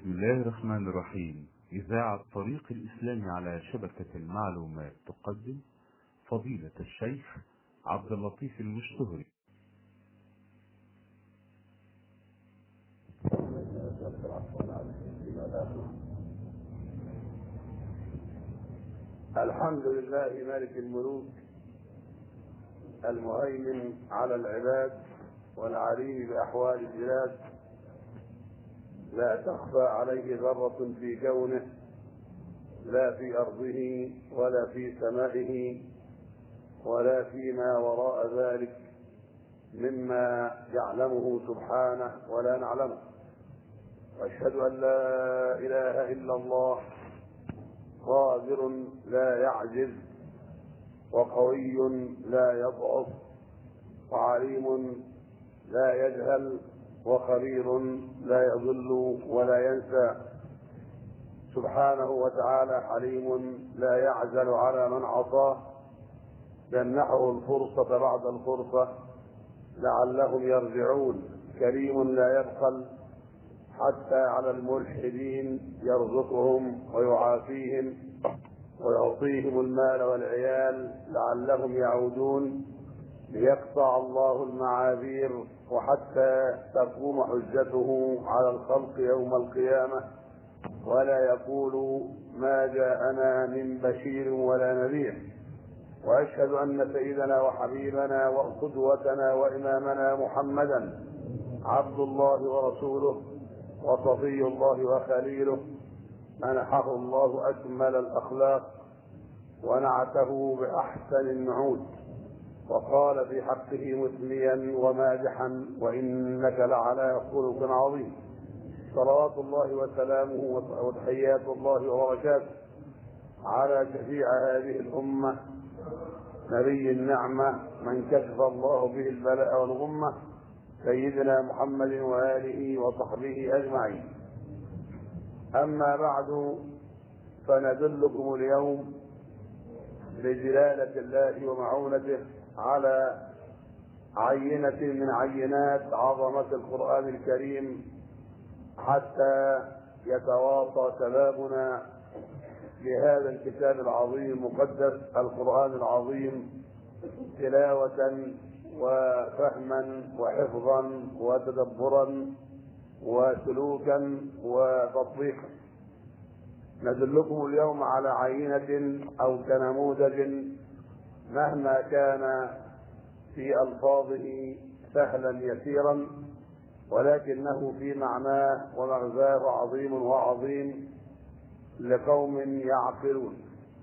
بسم الله الرحمن الرحيم. إذاعة طريق الإسلام على شبكة المعلومات تقدم فضيلة الشيخ عبد اللطيف المشتهري. الحمد لله مالك الملوك المهيمن على العباد والعليم بأحوال البلاد، لا تخفى عليه ذرة في كونه، لا في أرضه ولا في سمائه ولا فيما وراء ذلك مما يعلمه سبحانه ولا نعلمه. وأشهد أن لا إله إلا الله قادر لا يعجز، وقوي لا يضعف، وعليم لا يجهل، وخبير لا يضل ولا ينسى. سبحانه وتعالى حليم لا يعزل على من عصاه، يمنحه الفرصة بعد الفرصة لعلهم يرجعون. كريم لا يبخل حتى على الملحدين، يرزقهم ويعافيهم ويعطيهم المال والعيال لعلهم يعودون، ليقطع الله المعاذير وحتى تقوم حجته على الخلق يوم القيامة، ولا يقول ما جاءنا من بشير ولا نذير. وأشهد أن سيدنا وحبيبنا وقدوتنا وإمامنا محمدا عبد الله ورسوله وصفي الله وخليله، منحه الله أكمل الأخلاق ونعته بأحسن النعوت، وقال في حقه مثنيا ومادحا: وإنك لعلى خلق عظيم. صلوات الله وسلامه وتحيات الله وبركاته على شفيع هذه الأمة، نبي النعمة، من كشف الله به البلاء والغمة، سيدنا محمد وآله وصحبه أجمعين. أما بعد، فندلكم اليوم بجلالة الله ومعونته على عينة من عينات عظمة القرآن الكريم، حتى يتواصى شبابنا بهذا الكتاب العظيم المقدس القرآن العظيم تلاوة وفهما وحفظا وتدبرا وسلوكا وتطبيقا. ندلكم اليوم على عينة أو كنموذج مهما كان في ألفاظه سهلا يسيرا، ولكنه في معناه ومغزاه عظيم وعظيم لقوم يعقلون.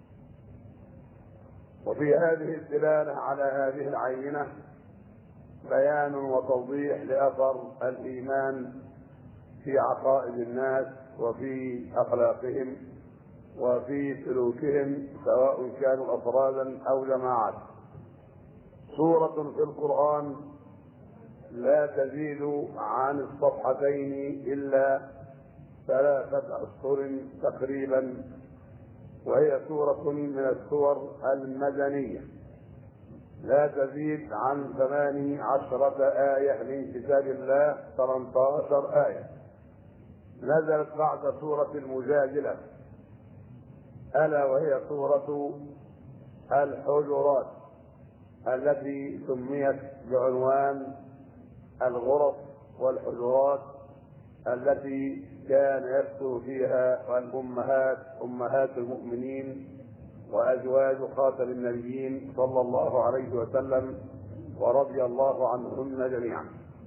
وفي هذه الدلالة على هذه العينة بيان وتوضيح لأثر الإيمان في عقائد الناس وفي أخلاقهم وفي سلوكهم، سواء كانوا أفرادا أو جماعات. سورة في القرآن لا تزيد عن الصفحتين إلا 3 أشهر تقريبا، وهي سورة من السور المدنية، لا تزيد عن 18 آية من كتاب الله، 18 آية. نزلت بعد سورة المجادلة، ألا وهي سورة الحجرات، التي سميت بعنوان الغرف والحجرات، التي كان يسكن فيها الأمهات، أمهات المؤمنين وأزواج خاتم النبيين صلى الله عليه وسلم، ورضي الله عنهن جميعا.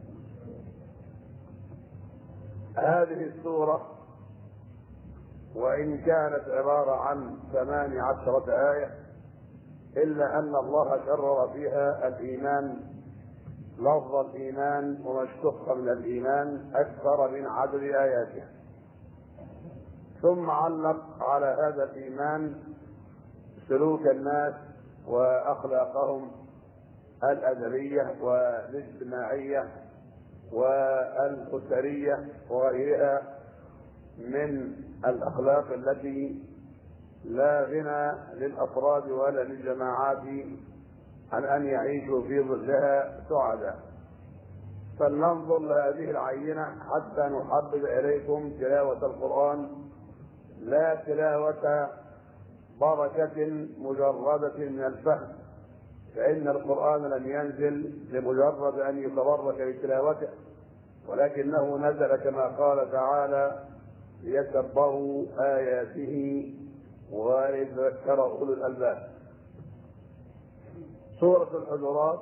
هذه السورة وإن كانت عبارة عن 18 آية، إلا أن الله كرر فيها الإيمان، لفظ الإيمان وما اشتق من الإيمان أكثر من عدد آياته. ثم علق على هذا الإيمان سلوك الناس وأخلاقهم الأدبية والاجتماعية والأسرية وغيرها من الأخلاق التي لا غنى للأفراد ولا للجماعات عن أن يعيشوا في ظلها سعداء. فلننظر لهذه العينة حتى نحبب إليكم تلاوة القرآن، لا تلاوة بركة مجردة من الفهم، فإن القرآن لم ينزل لمجرد أن يتبرك بتلاوته، ولكنه نزل كما قال تعالى ليتدبروا آياته ويتذكر أولو الألباب. سورة الحجرات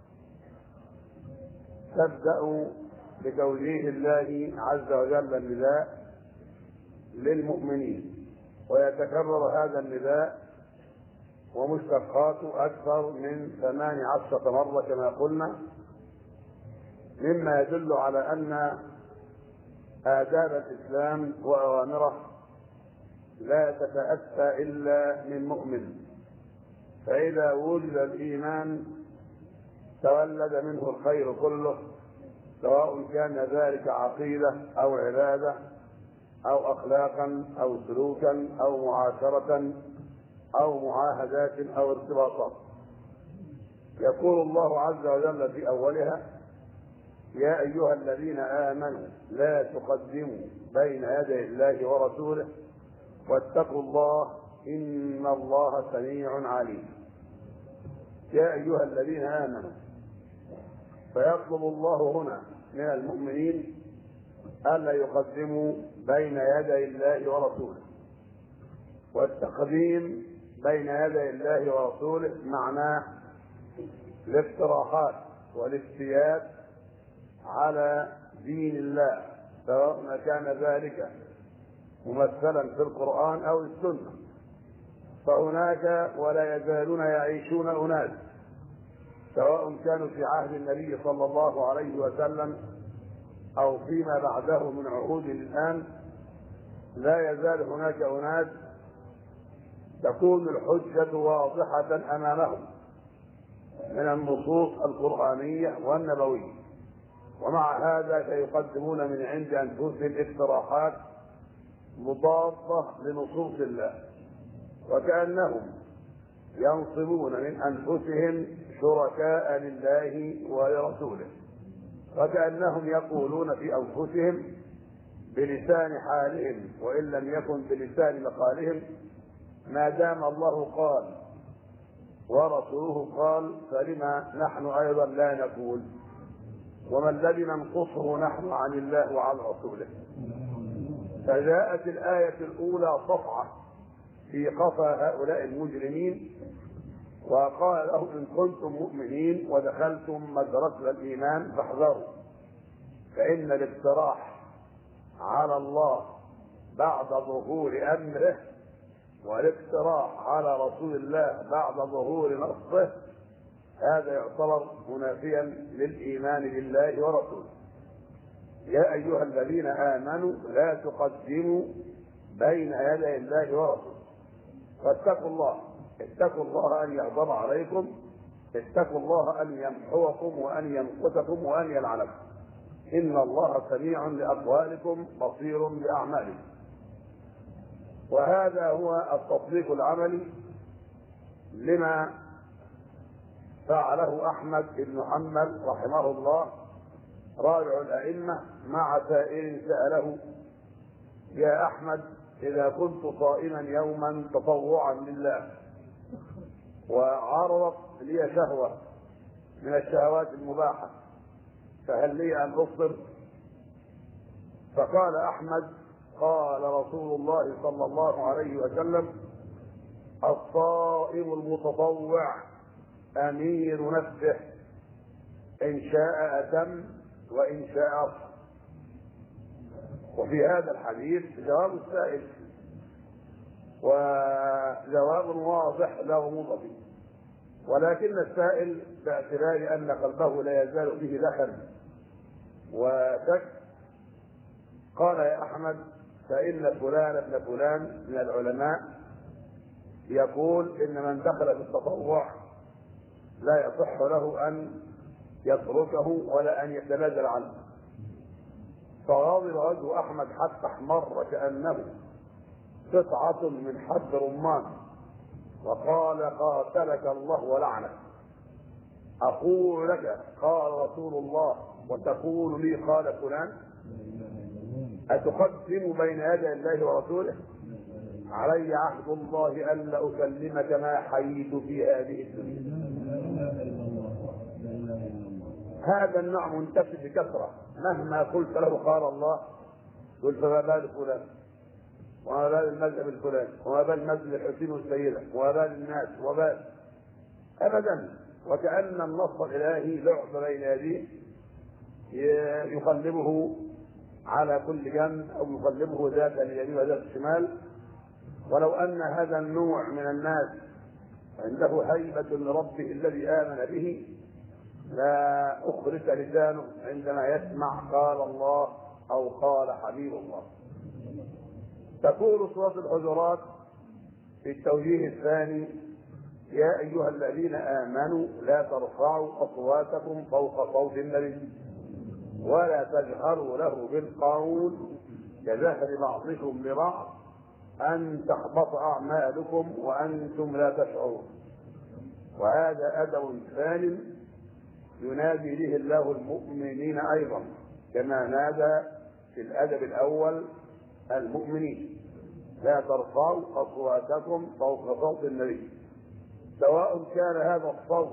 تبدأ بتوجيه الله عز وجل النداء للمؤمنين، ويتكرر هذا النداء ومشتقاته أكثر من 18 مرة كما قلنا، مما يدل على أن آداب الإسلام وأوامره لا تتأتى إلا من مؤمن، فإذا وجد الإيمان تولد منه الخير كله، سواء كان ذلك عقيدة أو عبادة أو أخلاقا أو سلوكا أو معاشرة أو معاهدات أو ارتباطات. يقول الله عز وجل في أولها: يا أيها الذين آمنوا لا تقدموا بين يدي الله ورسوله واتقوا الله إن الله سميع عليم. يا أيها الذين آمنوا، فيطلب الله هنا من المؤمنين ألا يقدموا بين يدي الله ورسوله. والتقديم بين يدي الله ورسوله معناه الاقتراحات والافتيات على دين الله، سواء كان ذلك ممثلا في القرآن أو السنة. فهناك ولا يزالون يعيشون أناس، سواء كانوا في عهد النبي صلى الله عليه وسلم أو فيما بعده من عهود الآن، لا يزال هناك أناس تكون الحجة واضحة أمامهم من النصوص القرآنية والنبوية، ومع هذا سيقدمون من عند أنفسهم اقتراحات مضادة لنصوص الله، وكأنهم ينصبون من أنفسهم شركاء لله ولرسوله، وكأنهم يقولون في أنفسهم بلسان حالهم وإن لم يكن بلسان مقالهم: ما دام الله قال ورسوله قال فلما نحن أيضا لا نقول، وما الذي ننقصه نحن عن الله وعن رسوله. فجاءت الآية الأولى صفعة في قفا هؤلاء المجرمين، وقال لهم: إن كنتم مؤمنين ودخلتم مدرسة الإيمان فاحذروا، فإن الاقتراح على الله بعد ظهور أمره والاقتراح على رسول الله بعد ظهور نصه هذا يعتبر منافيا للإيمان بالله ورسوله. يا أيها الذين آمنوا لا تقدموا بين يدي الله ورسوله، فاتقوا الله، اتقوا الله أن يغضب عليكم، اتقوا الله أن يمحوكم وأن يمقتكم وأن يلعنكم، إن الله سميع لأقوالكم بصير بأعمالكم. وهذا هو التطبيق العملي لما فعله أحمد بن حنبل رحمه الله رابع الأئمة مع سائل سأله: يا أحمد، إذا كنت صائما يوما تطوعا لله وعرضت لي شهوة من الشهوات المباحة فهل لي أن أفطر؟ فقال أحمد: قال رسول الله صلى الله عليه وسلم: الصائم المتطوع أمير نفسه، إن شاء أتم وإن شاء أفطر. وفي هذا الحديث جواب السائل، وجواب واضح لا غموض فيه، ولكن السائل باعتبار أن قلبه لا يزال به دخل وشك قال: يا أحمد، فإن فلان ابن فلان من العلماء يقول إن من دخل في التطوع لا يصح له أن يتركه ولا أن يتنازل عنه. فغاضب وجه أحمد حتى احمر كأنه قطعة من حب رمان، وقال: قاتلك الله ولعنك، أقول لك قال رسول الله وتقول لي قال فلان؟ أتقدم بين يدي الله ورسوله؟ علي عهد الله ألا أكلمك ما حييت في هذه الدنيا. هذا النوع منتشر بكثرة، مهما قلت له قال الله قل فما بال فلان، وما بال المذهب الفلاني، وما بال المذهب الحسين والسيدة، وما بال الناس، وما بال أبدا. وكأن النص الإلهي لعب بين يديه يقلبه على كل جنب أو يقلبه ذات اليمين وذات الشمال. ولو أن هذا النوع من الناس عنده هيبة لربه الذي آمن به لا أخرس لسانه عندما يسمع قال الله أو قال حبيب الله. تقول سورة الحجرات في التوجيه الثاني: يا أيها الذين آمنوا لا ترفعوا أصواتكم فوق صوت النبي ولا تجهروا له بالقول كجهر بعضكم لبعض أن تحبط أعمالكم وأنتم لا تشعرون. وهذا أدب ثاني ينادي به الله المؤمنين أيضا كما نادى في الأدب الأول المؤمنين: لا ترفعوا أصواتكم فوق صوت النبي، سواء كان هذا الصوت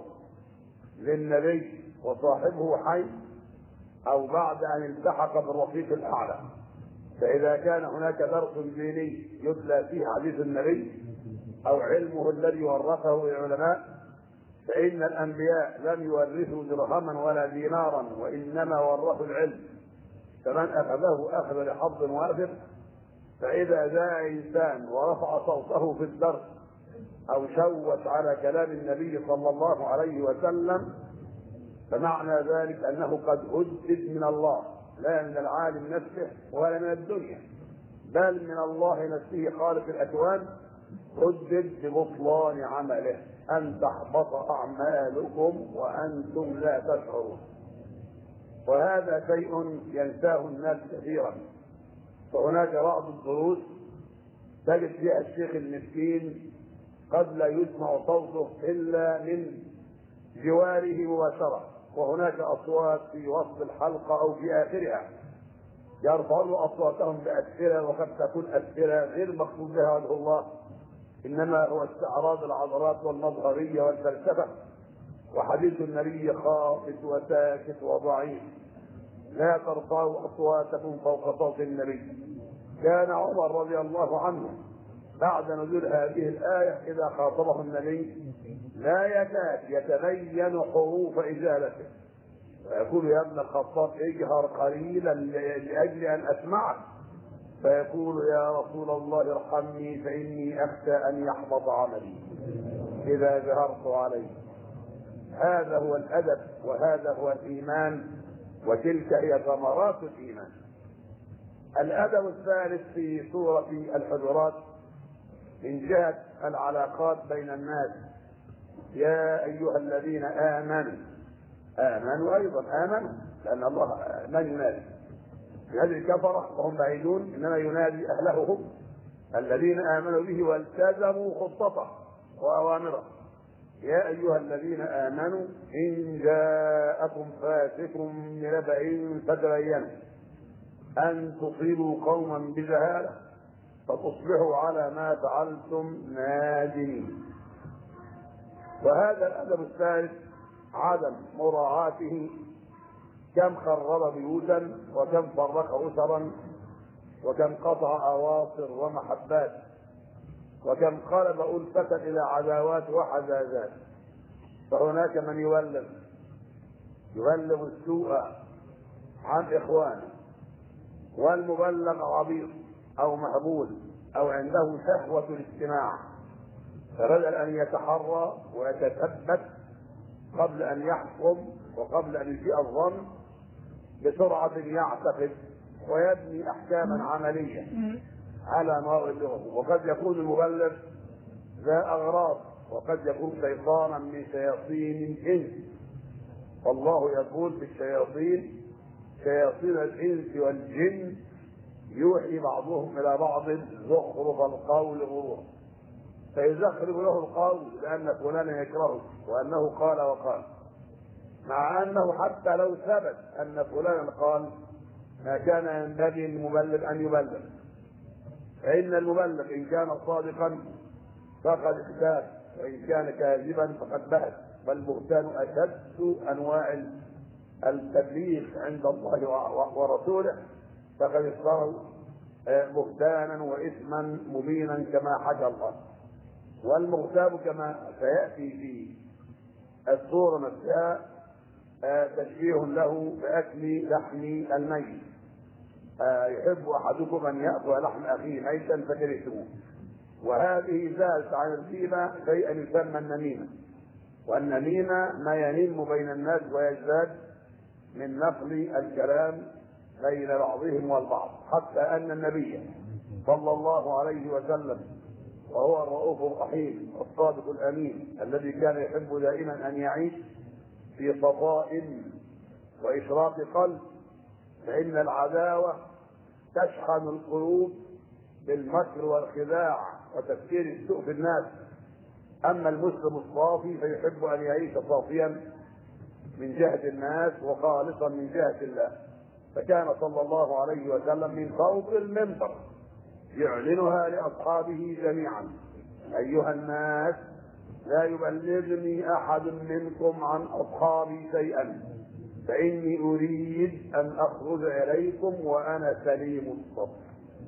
للنبي وصاحبه حي أو بعد أن التحق بالرفيق الأعلى. فإذا كان هناك درس ديني يتلى فيه حديث النبي أو علمه الذي ورثه العلماء، فإن الأنبياء لم يورثوا درهما ولا دينارا، وإنما ورثوا العلم، فمن أخذه أخذ لحظ وافر. فإذا جاء إنسان ورفع صوته في الدرس أو شوت على كلام النبي صلى الله عليه وسلم، فمعنى ذلك أنه قد هدد من الله، لا من العالم نفسه ولا من الدنيا، بل من الله نفسه خالق الأكوان. هدد ببطلان عمله، أن تحبط أعمالكم وأنتم لا تشعرون. وهذا شيء ينساه الناس كثيرا. فهناك بعض الدروس تجد فيها الشيخ المسكين قد لا يسمع صوته إلا من جواره مباشرة، وهناك أصوات في وسط الحلقة أو في آخرها يرفعون أصواتهم بأسئلة، وقد تكون أسئلة غير مقصود بها وجه الله، إنما هو استعراض العضلات والمظهرية والفلسفة. وحديث النبي خافت وساكت وضعيف: لا ترفعوا أصواتكم فوق صوت النبي. كان عمر رضي الله عنه بعد نزول هذه الآية إذا خاطبه النبي لا يكاد يتبين حروف إجابته، فيقول: يا ابن الخطاب اجهر قليلا لأجل أن أسمعك. فيقول: يا رسول الله ارحمني فإني أخشى أن يحبط عملي إذا جهرت عليه. هذا هو الأدب، وهذا هو الإيمان، وتلك هي ثمرات الإيمان. الأدب الثالث في سورة الحجرات من جهة العلاقات بين الناس: يا أيها الذين آمنوا. آمنوا أيضا، آمنوا لأن الله من ينادي هذه الكفرة وهم بعيدون، إنما ينادي أهله هم الذين آمنوا به والتزموا خطته وأوامره. يا أيها الذين آمنوا إن جاءكم فاسق بنبأ فتبينوا أن تصيبوا قوما بجهالة فتصبحوا على ما فعلتم نادمين. وهذا الأدب الثالث عدم مراعاته كم خرب بيوتا وكم فرق أسرا وكم قطع أواصر ومحبات وكم قلب ألفة إلى عداوات وحزازات. فهناك من يبلغ السوء عن إخوانه، والمبلغ عبيط أو مهبول أو عنده شهوة الاستماع، فبدل أن يتحرى ويتثبت قبل أن يحكم وقبل أن يسيء الظن بسرعة يعتقد ويبني أحكاما عملية على ما يبلغه. وقد يكون المبلغ ذا أغراض، وقد يكون شيطانا من شياطين الإنس. والله يقول في الشياطين: شياطين الإنس والجن يوحي بعضهم إلى بعض زخرف القول غرورا. فيزخرف له القول لأن فلانا يكرهه وأنه قال وقال. مع أنه حتى لو ثبت أن فلانا قال ما كان ينبغي المبلغ أن يبلغ، فإن المبلغ إن كان صادقا فقد اختار، وإن كان كاذبا فقد بهت. فالبهتان أشد أنواع التبليغ عند الله ورسوله، فقد اختاروا بهتانا وإثما مبينا كما حكى الله. والمغتاب كما سيأتي في السورة نفسها تشبيه له بأكل لحم الميت. يحب أحدكم أن يأكل لحم أخيه ميتا فكرهتموه. وهذه زادت عن الغيبة شيئا يسمى النميمة، والنميمة ما ينم بين الناس ويزداد من نقل الكلام بين بعضهم والبعض، حتى أن النبي صلى الله عليه وسلم وهو الرؤوف الرحيم الصادق الأمين الذي كان يحب دائما أن يعيش في صفاء وإشراق قلب، فإن العداوة تشحن القلوب بالمكر والخداع وتفكير السوء في الناس. أما المسلم الصافي فيحب أن يعيش صافيا من جهة الناس وخالصا من جهة الله. فكان صلى الله عليه وسلم من فوق المنبر يعلنها لأصحابه جميعا: أيها الناس، لا يبلغني أحد منكم عن أصحابي شيئا، فإني أريد أن أخرج إليكم وأنا سليم الصدر.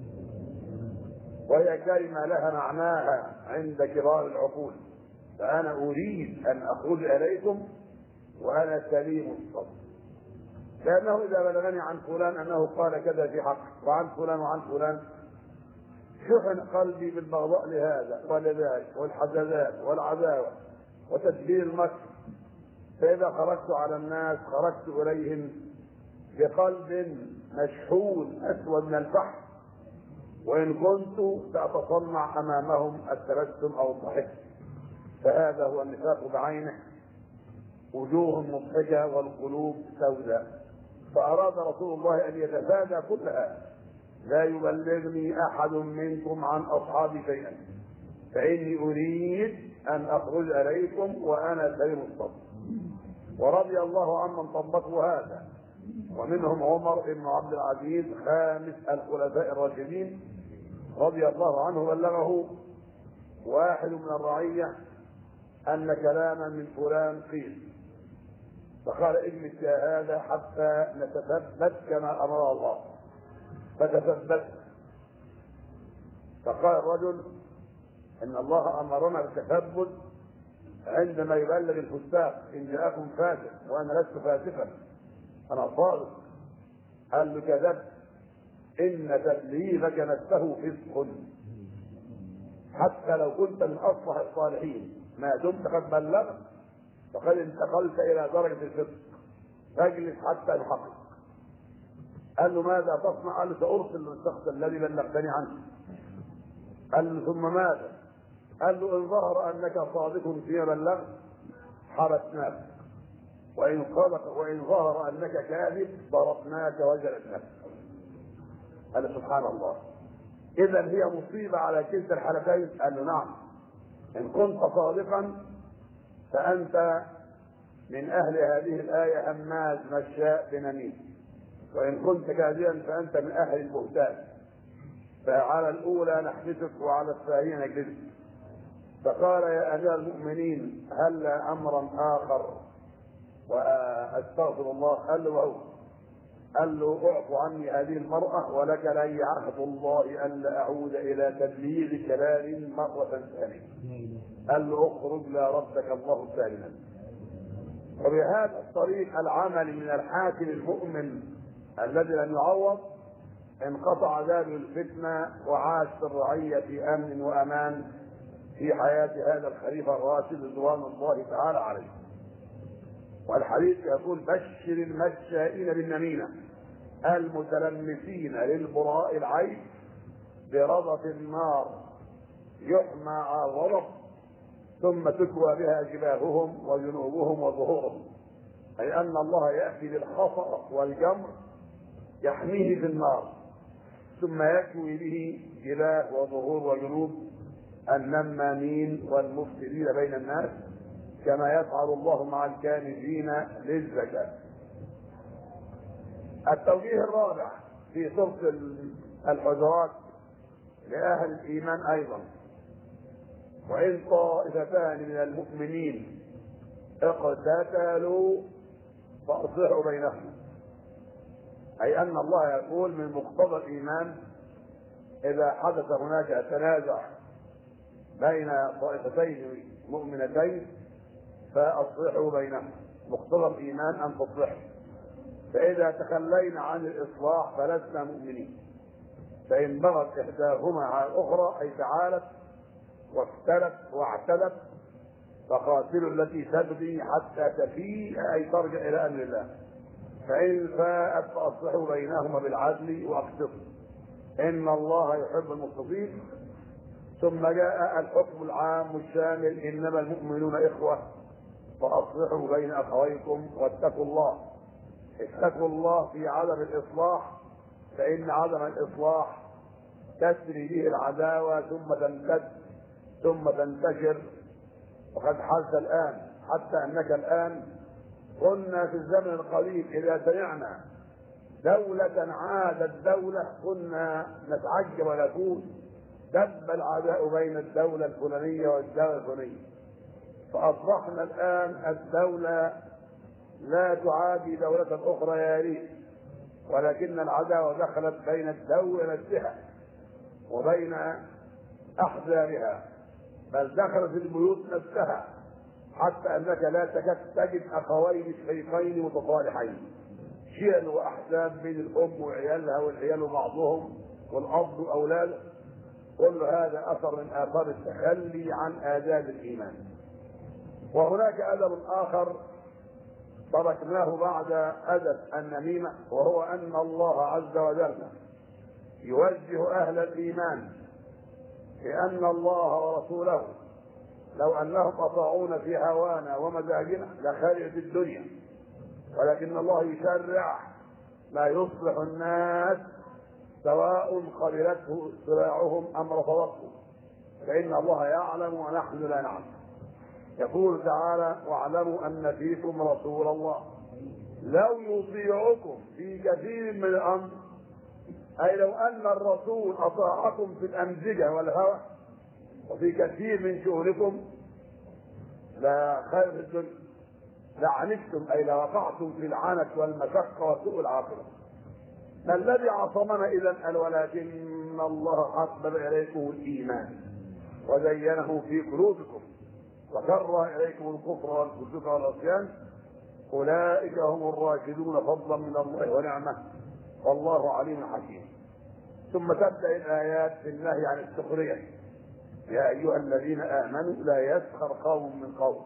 وهي كلمة لها معناها عند كبار العقول، فأنا أريد أن أخرج إليكم وأنا سليم الصدر، لأنه إذا بلغني عن فلان أنه قال كذا في حق وعن فلان وعن فلان شحن قلبي بالبغضاء لهذا ولذاك والحسدات والعداوة وتدبير المكر. فإذا خرجت على الناس خرجت إليهم بقلب مشحون أسود من الفحم، وإن كنت سأتصنع أمامهم التبسم أو الضحك. فهذا هو النفاق بعينه، وجوه مضحكة والقلوب سوداء. فأراد رسول الله أن يتفادى كل هذا: لا يبلغني أحد منكم عن أصحابي شيئا، فإني أريد أن أخرج إليكم وأنا سليم الصدر. ورضي الله عمن طبقوا هذا، ومنهم عمر بن عبد العزيز خامس الخلفاء الراشدين رضي الله عنه. بلغه واحد من الرعية أن كلاما من فلان قيل، فقال: اجلس يا هذا حتى نتثبت كما أمر الله. فتثبت. فقال الرجل: إن الله أمرنا بالتثبت عندما يبلغ الفساق إن جاءكم فاسق، وأنا لست فاسقا، أنا صادق. قال له: كذبت، إن تبليغك نفسه فسق، حتى لو كنت من أصلح الصالحين ما دمت قد بلغت فقد انتقلت إلى درجة الفسق، فاجلس حتى الحقق. قال له: ماذا تصنع؟ قال له: سأرسل للشخص الذي بلغتني عنه. قال له: ثم ماذا؟ قال له: إن ظهر أنك صادق فيما بلغت حبسناك، وإن ظهر أنك كاذب ضربناك وجلدناك. قال: سبحان الله، إذا هي مصيبة على كلتا الحالتين؟ قال له: نعم، إن كنت صادقا فأنت من أهل هذه الآية هماز مشاء بنميم، وإن كنت كاذبا فأنت من أهل البهتان. فعلى الأولى نحبسك وعلى الثانية نجلسك. فقال: يا أمير المؤمنين، هل أمرا آخر وأستغفر الله؟ قال له: وهو؟ قال له: اعف عني هذه المرأة ولك لي عهد الله ألا أعود إلى تبليغ كلام مرة ثانية. قال له: اخرج لا ردك الله سالما. وبهذا الطريق العمل من الحاكم المؤمن الذي لم يعوض انقطع دابر الفتنة، وعاش في الرعية في أمن وأمان في حياة هذا الخليفة الراشد رضوان الله تعالى عليه. والحديث يقول: بشر المشائين بالنميمة المتلمسين للبراء العيب برضة النار يحمى على الغضب ثم تكوى بها جباههم وجنوبهم وظهورهم، أي أن الله يأتي بالخصر والجمر يحميه في النار ثم يكوي به جباه وظهور وجنوب النمامين والمفسدين بين الناس، كما يفعل الله مع الكانزين للزكاة. التوجيه الرابع في سورة الحجرات لأهل الإيمان أيضا: وإن طائفتان من المؤمنين اقتتلوا فأصلحوا بينهم. أي أن الله يقول من مقتضى الإيمان إذا حدث هناك تنازع بين طائفتين مؤمنتين فأصلحوا بينهم. مقتضى الإيمان أن تصلحوا، فإذا تخلينا عن الإصلاح فلسنا مؤمنين. فإن بغت إحداهما على الأخرى أي تعالت واختلت واعتدت فقاتلوا التي تبغي حتى تفيء أي ترجع إلى أمر الله، فإن فاءت فأصلحوا بينهما بالعدل وأقسطوا إن الله يحب المقسطين. ثم جاء الحكم العام الشامل: إنما المؤمنون إخوة فأصلحوا بين أخويكم واتقوا الله. اتقوا الله في عدم الإصلاح، فإن عدم الإصلاح تسري به العداوة ثم تمتد ثم تنتشر. وقد حدث الآن حتى أنك الآن كنا في الزمن القريب إذا سمعنا دولة عادت دولة كنا نتعجب ونقول دب العداء بين الدولة الفلانية والدولة الفلانية. فأصبحنا الآن الدولة لا تعادي دولة أخرى يا ريت، ولكن العداوة دخلت بين الدولة نفسها وبين أحزابها، بل دخلت البيوت نفسها، حتى أنك لا تكاد تجد أخوين شقيقين متصالحين، شيل وأحزاب بين الأم وعيالها والعيال بعضهم والأب وأولاده. كل هذا أثر من آثار التخلي عن آداب الإيمان. وهناك أدب آخر تركناه بعد أدب النميمة، وهو أن الله عز وجل يوجه أهل الإيمان بأن الله ورسوله لو أنهم أطاعونا في هوانا ومزاجنا لخرجت الدنيا، ولكن الله يشرع ما يصلح الناس سواء قبلته اتباعهم أم رفضته، فإن الله يعلم ونحن لا نعلم. يقول تعالى: واعلموا أن فيكم رسول الله لو يطيعكم في كثير من الأمر، أي لو أن الرسول أطاعكم في الأمزجة والهوى وفي كثير من شؤونكم لا خير في الدنيا لعنتم، أي لوقعتم في العنت والمشقة وسوء العاقبة. ما الذي عصمنا إذا؟ ولكن الله حبب إليكم الإيمان وزينه في قلوبكم وكره إليكم الكفر والفسوق والعصيان أولئك هم الراشدون فضلا من الله ونعمة والله عليم حكيم. ثم تبدأ الآيات في النهي عن السخرية: يا أيها الذين آمنوا لا يسخر قوم من قوم.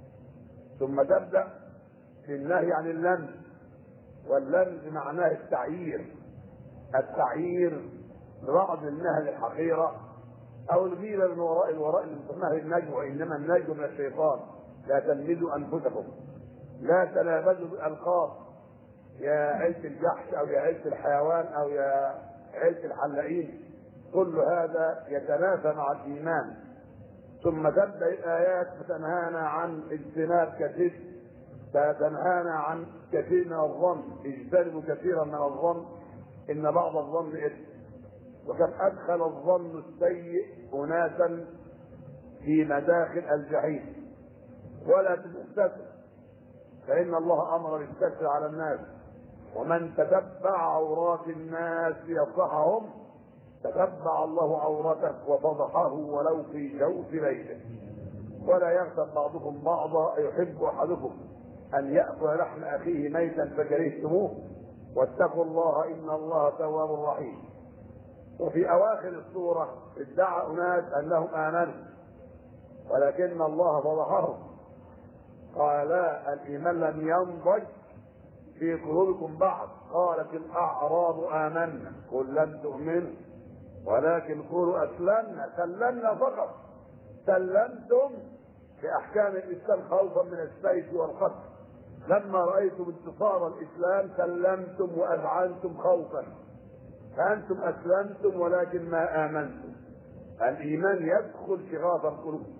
ثم تبدأ في النهي عن اللمز، واللمز معناه التعيير، التعيير ببعض النهي الحقيرة أو الغيبة من وراء نهي النجوى، إنما النجوى من الشيطان. لا تلمزوا أنفسكم، لا تنابزوا بالألقاب، يا عيلة الجحش أو يا عيلة الحيوان أو يا عيلة الحلاقين، كل هذا يتنافى مع الإيمان. ثم تبدأ الآيات فتنهانا عن اجتناب كثير، فتنهانا عن كثير من الظن، اجتنبوا كثيرا من الظن إن بعض الظن إثم. وكم أدخل الظن السيء أناسا في مداخل الجحيم. ولا تستتر، فإن الله أمر بالستر على الناس، ومن تتبع عورات الناس ليفضحهم تتبع الله عورته وفضحه ولو في جوف بيته. ولا يغتب بعضكم بعضا أيحب أحدكم أن يأكل لحم أخيه ميتا فكرهتموه واتقوا الله إن الله تواب رحيم. وفي أواخر السورة ادعى أناس أنهم آمنوا ولكن الله فضحهم، قال لا، الإيمان لم ينضج في قلوبكم بعد. قالت الأعراب آمنا قل لم تؤمنوا ولكن قولوا أسلمنا، سلمنا فقط، سلمتم بأحكام الإسلام خوفا من السيف والقتل. لما رأيتم انتصار الإسلام سلمتم وأذعنتم خوفا، فأنتم أسلمتم ولكن ما آمنتم. الإيمان يدخل شغاف القلوب،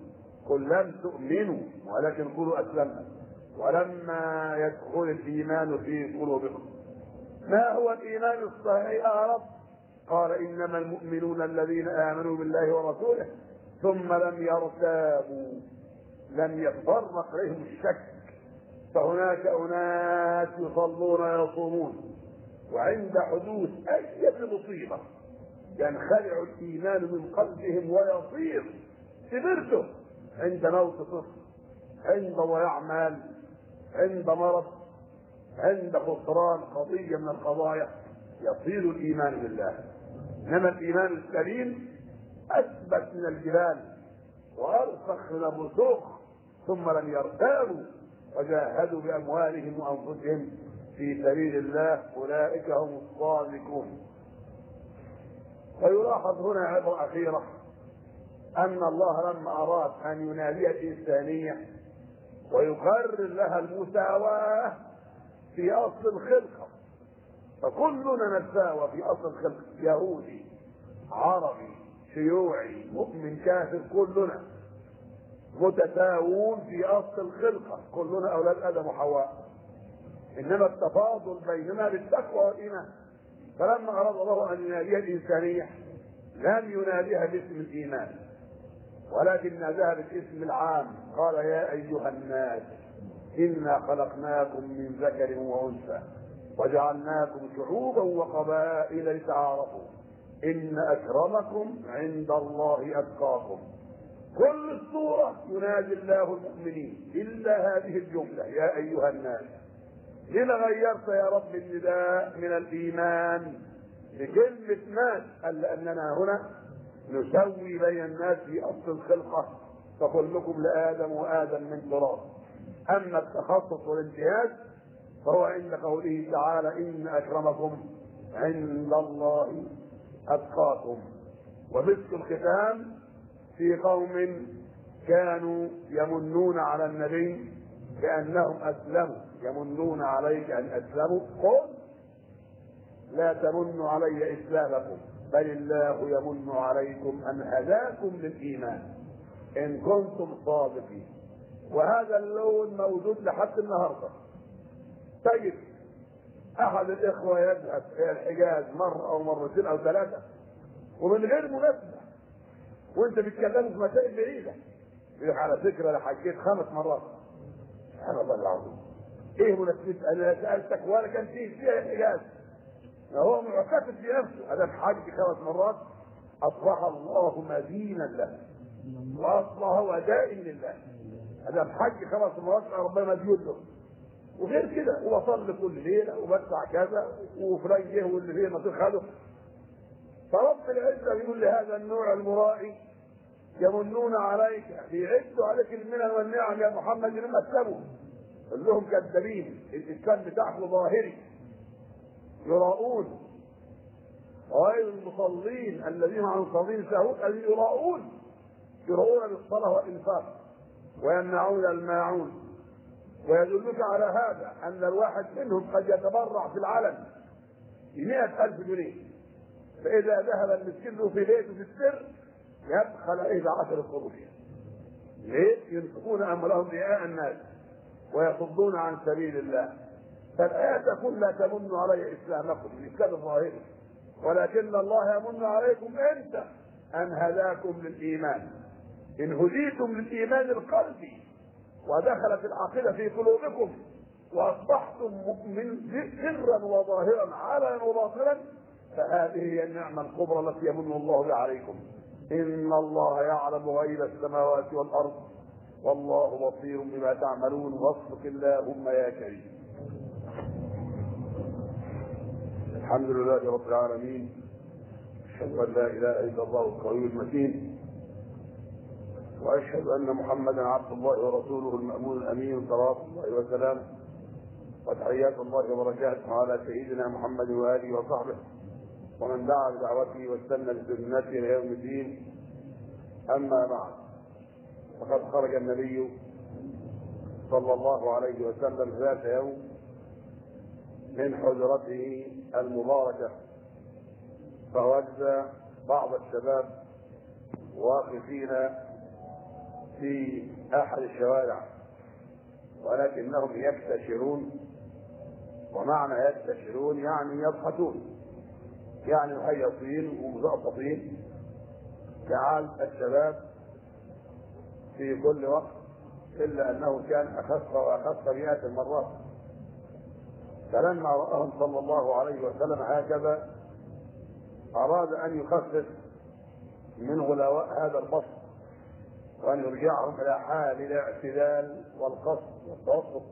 قل لم تؤمنوا ولكن قولوا اسلمنا ولما يدخل الايمان في قلوبكم. ما هو الايمان الصحيح يا رب؟ قال انما المؤمنون الذين امنوا بالله ورسوله ثم لم يرتابوا، لم يتفرق عليهم الشك. فهناك اناس يصلون ويصومون وعند حدوث اي مصيبه ينخلع الايمان من قلبهم ويصير سبرته عند موت طفل، عند ضياع مال، عند مرض، عند خسران قضيه من القضايا، يصير الايمان بالله. انما الايمان السليم اثبت من الجبال وارسخ من الرسوخ ثم لم يرتابوا وجاهدوا باموالهم وانفسهم في سبيل الله، اولئك هم الصادقون. ويلاحظ هنا عبره اخيره ان الله لما اراد ان ينادي الانسانيه ويقرر لها المساواه في اصل الخلقه، فكلنا نتساوى في اصل الخلقه، يهودي عربي شيوعي مؤمن كافر، كلنا متساوون في اصل الخلقه، كلنا اولاد ادم وحواء، انما التفاضل بيننا بالتقوى والايمان. فلما اراد الله ان يناديها الانسانيه لم يناديها باسم الايمان ولكن ناداها بالاسم العام، قال يا ايها الناس انا خلقناكم من ذكر وانثى وجعلناكم شعوبا وقبائل لتعارفوا ان اكرمكم عند الله اتقاكم. كل الصورة ينادي الله المؤمنين إلا هذه الجملة يا أيها الناس. لما غيرت يا رب النداء من الإيمان بكلمة ناس؟ قال لأننا هنا نسوي بين الناس في أصل الخلقة، فكلكم لآدم وآدم من تراب. أما التخصص والامتياز فهو عند قوله تعالى إن أكرمكم عند الله أتقاكم. ومسك الختام في قوم كانوا يمنون على النبي بأنهم أسلموا، يمنون عليك أن أسلموا، قل لا تمنوا علي إسلامكم بل الله يمن عليكم أن هداكم للإيمان إن كنتم صادقين. وهذا اللون موجود لحد النهارده. تجد أحد الإخوة يذهب إلى الحجاز مرة أو مرتين أو ثلاثة ومن غير مناسبة، وانت بتتكلموا في مسائل بعيده، يقول على فكره انا حجيت 5 مرات. سبحان الله العظيم، ايه مناسبه انا سالتك ولا كان فيها الحجاز؟ هو معتقد في نفسه هذا حج 5 مرات اصبح الله مدينا له واصبح وداء لله. هذا حج 5 مرات ربنا مديون له، وغير كده وبصلي كل ليله وبدفع كذا وفلان جه واللي فيه نصيب خده. فرب العزة يقول لهذا النوع المرائي يمنون عليك، بيعدوا عليك المنن والنعم يا محمد لما اسلموا، قل لهم كذابين، الاسلام بتاعكم ظاهري، يراؤون. غير المصلين الذين عن صلين سهون الذين يراؤون بالصلاة والإنفاق ويمنعون الماعون. ويدلك على هذا أن الواحد منهم قد يتبرع في العلن ب100,000 جنيه، فإذا ذهب المسكين له في بيته في السر يبخل عليه ب10 قروش. ليه؟ ينفقون أموالهم رئاء الناس ويصدون عن سبيل الله. فالآية تقول لا تمنوا علي إسلامكم، الإسلام الظاهري، ولكن الله يمن عليكم أنت أن هداكم للإيمان. إن هديتم للإيمان القلبي ودخلت العقيدة في قلوبكم وأصبحتم مؤمن سرا وظاهرا علنا وباطنا، فهذه هي النعمة الكبرى التي يمن الله بها عليكم. إن الله يعلم غيب السماوات والأرض والله بصير بما تعملون. وفق اللهم يا كريم. الحمد لله رب العالمين، أشهد أن لا إله إلا الله القوي المتين، وأشهد أن محمدا عبد الله ورسوله المأمون الأمين صلوات الله وسلامه وتحيات الله وبركاته على سيدنا محمد وآله وصحبه ومن دعا بدعوته واستنى بسنته إلى يوم الدين. أما بعد، فقد خرج النبي صلى الله عليه وسلم ذات يوم من حجرته المباركة فوجد بعض الشباب واقفين في أحد الشوارع، ولكنهم يكتشرون. ومعنى يكتشرون يعني يضحكون، يعني مهيصين ومزقططين كعادة الشباب في كل وقت، إلا أنه كان أخف وأخف مئات المرات. فلما رآهم صلى الله عليه وسلم هكذا أراد أن يخفف من غلاء هذا الفصل وأن يرجعهم إلى حال الاعتدال والقصد والتوسط.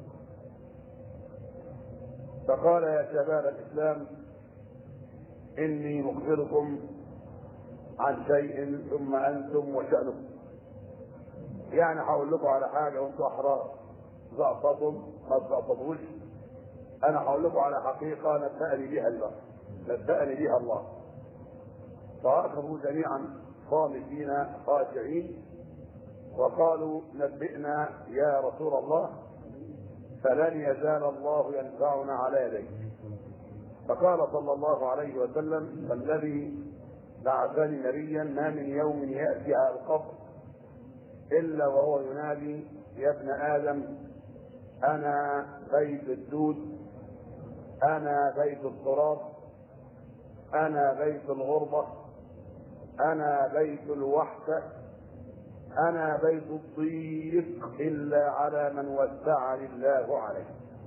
فقال: يا شباب الإسلام، إني مخبركم عن شيء ثم أنتم وشأنكم. يعني هقول لكم على حاجة وأنتم أحرار، زقطتم ما تزقطوش. أنا هقول لكم على حقيقة نبأني بها الله. فأخذوا جميعا صامتين خاشعين وقالوا: نبئنا يا رسول الله، فلن يزال الله ينفعنا على يديه. فقال صلى الله عليه وسلم: فالذي بعثني نبيا ما من يوم يأتي على القبر إلا وهو ينادي: يا ابن آدم، أنا بيت الدود، أنا بيت التراب، أنا بيت الغربة، أنا بيت الوحدة، أنا بيت الضيق إلا على من وسعني الله عليه.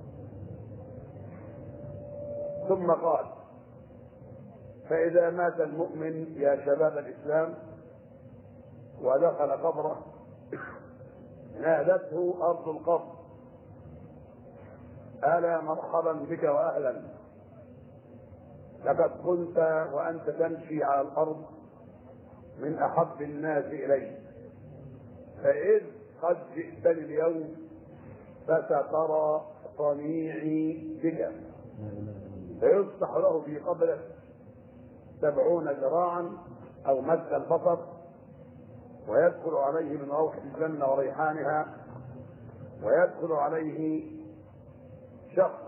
ثم قال: فإذا مات المؤمن يا شباب الإسلام ودخل قبره نادته أرض القبر: ألا مرحبا بك وأهلا، لقد كنت وأنت تمشي على الأرض من أحب الناس إلي، فإذ قد جئتني اليوم فسترى صنيعي بك. فيفتح له في قبره 70 ذراعا أو مد البصر، ويدخل عليه من روح الجنة وريحانها، ويدخل عليه شخص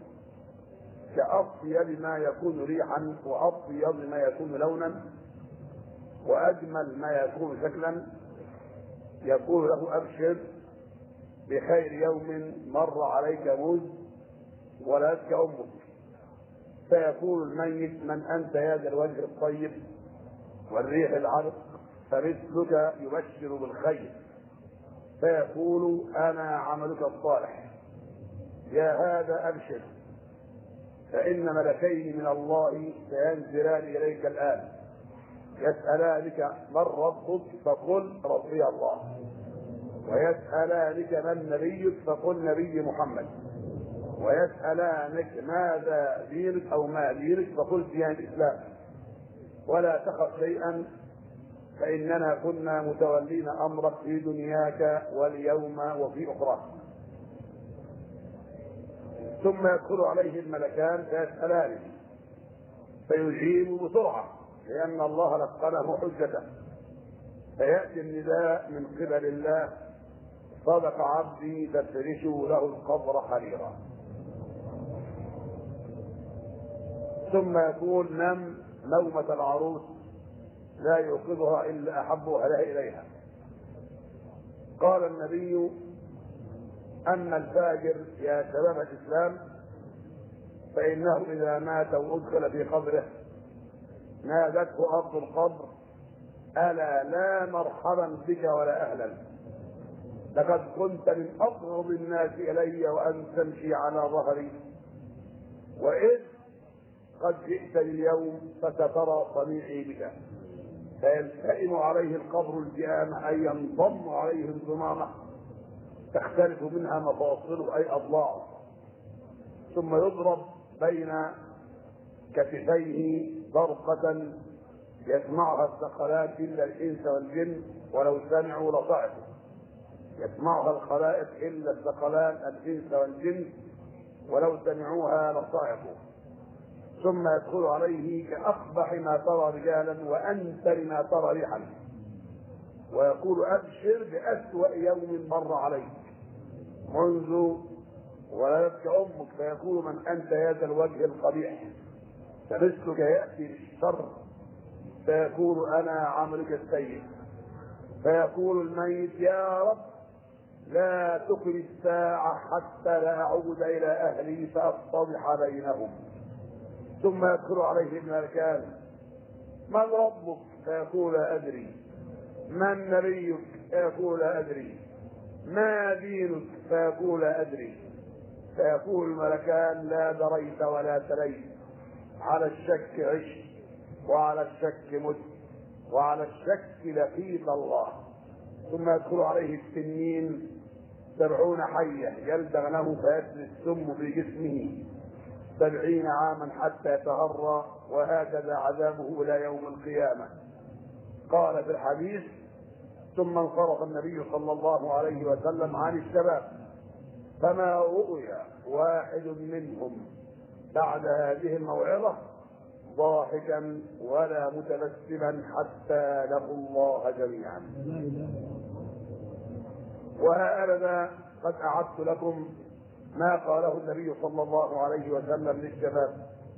كأطيب ما يكون ريحا وأطيب ما يكون لونا وأجمل ما يكون شكلا، يقول له: أبشر بخير يوم مر عليك مذ ولدتك أمك. فيقول الميت: من أنت يا ذا الوجه الطيب والريح العرق؟ فمثلك يبشر بالخير. فيقول: أنا عملك الصالح، يا هذا أبشر، فإن ملكين من الله سينزلان إليك الآن يسألانك من ربك فقل ربي الله، ويسألانك من نبيك فقل نبي محمد، ويسألانك ماذا دينك أو ما دينك فقل دين الإسلام، ولا تخف شيئا فإننا كنا متولين أمرك في دنياك واليوم وفي أخراك. ثم يدخل عليه الملكان فيسألانه فيجيب بسرعة لأن الله لقنه حجته، فيأتي النداء من قبل الله: صدق عبدي فافرشوا له القبر حريرا. ثم يقول: نم نومة العروس لا يوقظها إلا أحبها إليها. قال النبي: أما الفاجر يا شباب الإسلام فإنه إذا مات وأدخل في قبره نادته أرض القبر: ألا لا مرحبا بك ولا أهلا، لقد كنت من أبغض الناس إلي وأن تمشي على ظهري، وإذ قد جئت اليوم فسترى صنيعي بك. فيلتئم عليه القبر التئام، أي ينضم عليه انضمامه تختلف منها مفاصله أي أضلاعه، ثم يضرب بين كتفيه ضربة يسمعها الثقلان إلا الإنس والجن ولو سمعوا لصعقوا. يسمعها الخلائق إلا الثقلان الإنس والجن ولو سمعوها لصعقوا. ثم يدخل عليه كأقبح ما ترى رجالا وأنتن ما ترى ريحا، ويقول: أبشر بأسوأ يوم مر عليك منذ ولدتك أمك. فيقول: من أنت يا ذا الوجه القبيح؟ فمثلك يأتي بالشر. فيقول: أنا عملك السيء. فيقول الميت: يا رب لا تقم الساعة حتى لا أعود إلى أهلي فأصطلح بينهم. ثم يدخل عليه الملكان: من ربك؟ فيقول: لا أدري. من نبيك؟ فيقول: لا أدري. ما دينك؟ فيقول: لا أدري. فيقول الملكان: لا دريت ولا تليت، على الشك عشت وعلى الشك مت وعلى الشك لقيت الله. ثم يدخل عليه التنين 70 حية يلدغنه فيسري السم في جسمه 70 عاما حتى يتهرى، وهكذا عذابه إلى يوم القيامة. قال في الحديث: ثم انصرف النبي صلى الله عليه وسلم عن الشباب، فما رؤي واحد منهم بعد هذه الموعظة ضاحكا ولا متبسما حتى لقوا الله جميعا. وهذا قد أعدت لكم ما قاله النبي صلى الله عليه وسلم للشباب: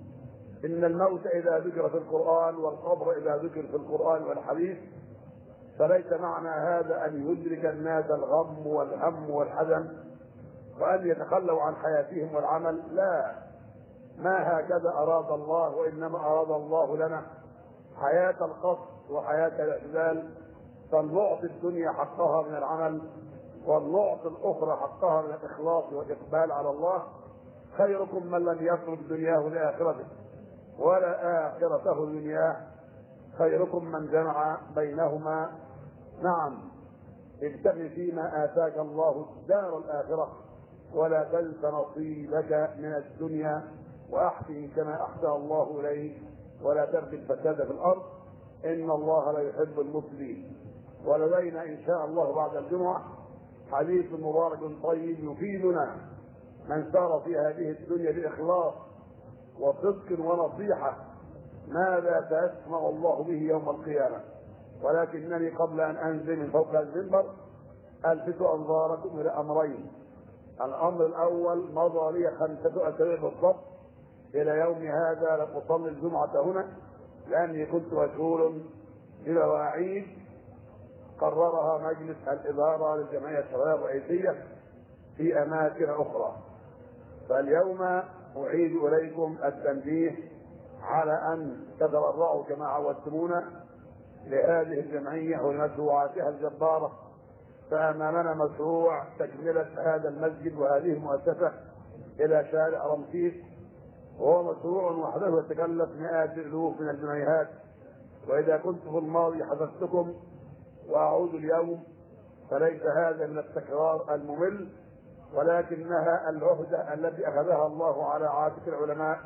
إن الموت إذا ذكر في القرآن والقبر إذا ذكر في القرآن والحديث فليس معنى هذا أن يدرك الناس الغم والهم والحزن وأن يتخلوا عن حياتهم والعمل، لا، ما هكذا أراد الله، وإنما أراد الله لنا حياة القصد وحياة الاعتدال، فلنعطي الدنيا حقها من العمل ونعطي الأخرى حقها من الإخلاص والإقبال على الله. خيركم من لم يترك دنياه لآخرته ولا آخرته دنياه، خيركم من جمع بينهما. نعم، ابتغ فيما آتاك الله الدار الآخرة ولا تنس نصيبك من الدنيا وأحسن كما أحسن الله إليك ولا تبغي الفساد في الأرض إن الله لا يحب المفسدين. ولدينا إن شاء الله بعد الجمعة حديث مبارك طيب يفيدنا من سار في هذه الدنيا بإخلاص وصدق ونصيحة ماذا سيسمع الله به يوم القيامة. ولكنني قبل أن أنزل من فوق المنبر ألفت أنظاركم إلى أمرين. الأمر الأول: مضى لي 5 أسابيع بالضبط إلى يوم هذا لم أصلي الجمعة هنا لأني كنت مشغول بمواعيد قررها مجلس الإدارة للجمعية الشرعية الرئيسية في أماكن أخرى. فاليوم أعيد إليكم التنبيه على أن تتبرعوا كما عودتمونا لهذه الجمعية ولمشروعاتها الجبارة. فأمامنا مشروع تكملة هذا المسجد وهذه المؤسسة إلى شارع رمسيس، وهو مشروع وحده يتكلف مئات الألوف من الجنيهات. وإذا كنت في الماضي حدثتكم وأعود اليوم فليس هذا من التكرار الممل، ولكنها العهدة التي أخذها الله على عاتق العلماء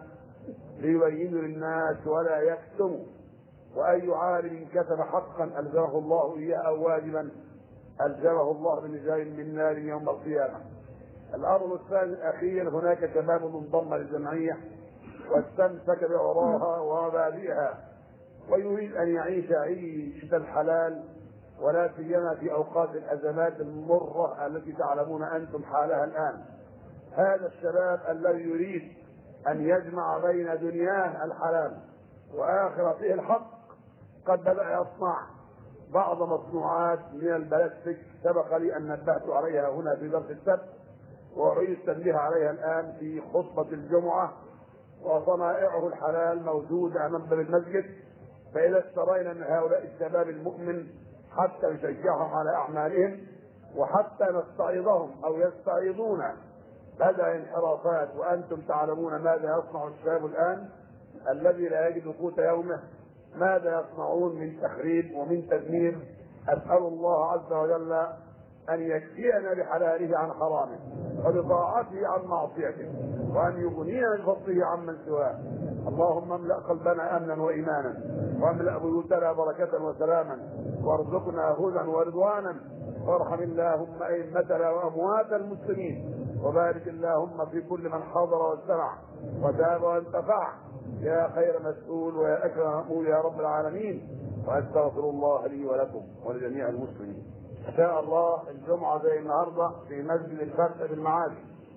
ليبين للناس ولا يكتموا. وأي عالم كتب حقا ألزمه الله إياه أو واجبا ألزمه الله بنزال من نار يوم القيامة. الأمر الثاني الأخير: هناك شباب منضم للجمعية واستمسك بعراها ومبادئها ويريد أن يعيش عيشة الحلال، ولا سيما في أوقات الأزمات المرة التي تعلمون أنتم حالها الآن. هذا الشباب الذي يريد أن يجمع بين دنياه الحلال وآخرته الحق قد بدأ يصنع بعض مصنوعات من البلاستيك سبق لي أن نبهت عليها هنا في درس السبت، وأعيد التنبيه عليها الآن في خطبة الجمعة. وصنائعه الحلال موجودة أمام باب المسجد، فإذا اشترينا من هؤلاء الشباب المؤمن حتى نشجعهم على أعمالهم وحتى نستعيضهم أو يستعيضون بدأ انحرافات، وأنتم تعلمون ماذا يصنع الشباب الآن الذي لا يجد قوت يومه، ماذا يصنعون من تخريب ومن تدمير. أسأل الله عز وجل أن يكفينا بحلاله عن حرامه وبطاعته عن معصيته، وأن يغنينا من فضله عمن سواه. اللهم املأ قلبنا أمنا وإيمانا، واملأ بيوتنا بركة وسلاما، وارزقنا هدى ورضوانا، وارحم اللهم أئمتنا وأموات المسلمين، وبارك اللهم في كل من حضر واستمع وتاب وانتفع يا خير مسؤول ويا أكرم مأمول يا رب العالمين. وأستغفر الله لي ولكم ولجميع المسلمين. إن شاء الله الجمعة زي النهارده في مسجد الفتح بالمعادي،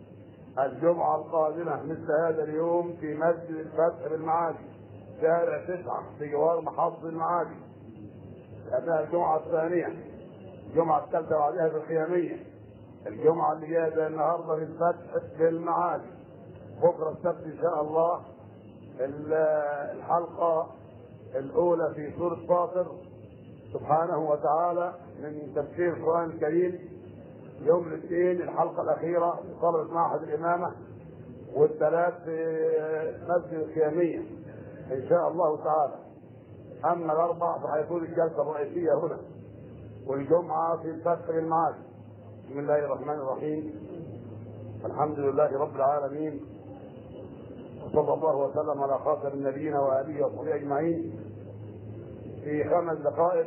الجمعة القادمة مثل هذا اليوم في مسجد الفتح بالمعادي شارع 9 في جوار محافظة المعادي، لأنها الجمعة الثانية. الجمعة الثالثة بعدها في الخيامية، الجمعة اللي جاية زي النهارده في الفتح في المعادي، بكرة السبت إن شاء الله الحلقة الأولى في سورة فاطر سبحانه وتعالى من تفسير القرآن الكريم. يوم الاثنين الحلقة الأخيرة في صالة معهد الإمامة، والثلاث في مسجد الخيامية إن شاء الله تعالى. أما الأربع فهيكون الجلسة الرئيسية هنا، والجمعة في الفتح بالمعاد. بسم الله الرحمن الرحيم، الحمد لله رب العالمين، وصلى الله وسلم على خاتم النبيين وآله وصحبه أجمعين. في 5 دقائق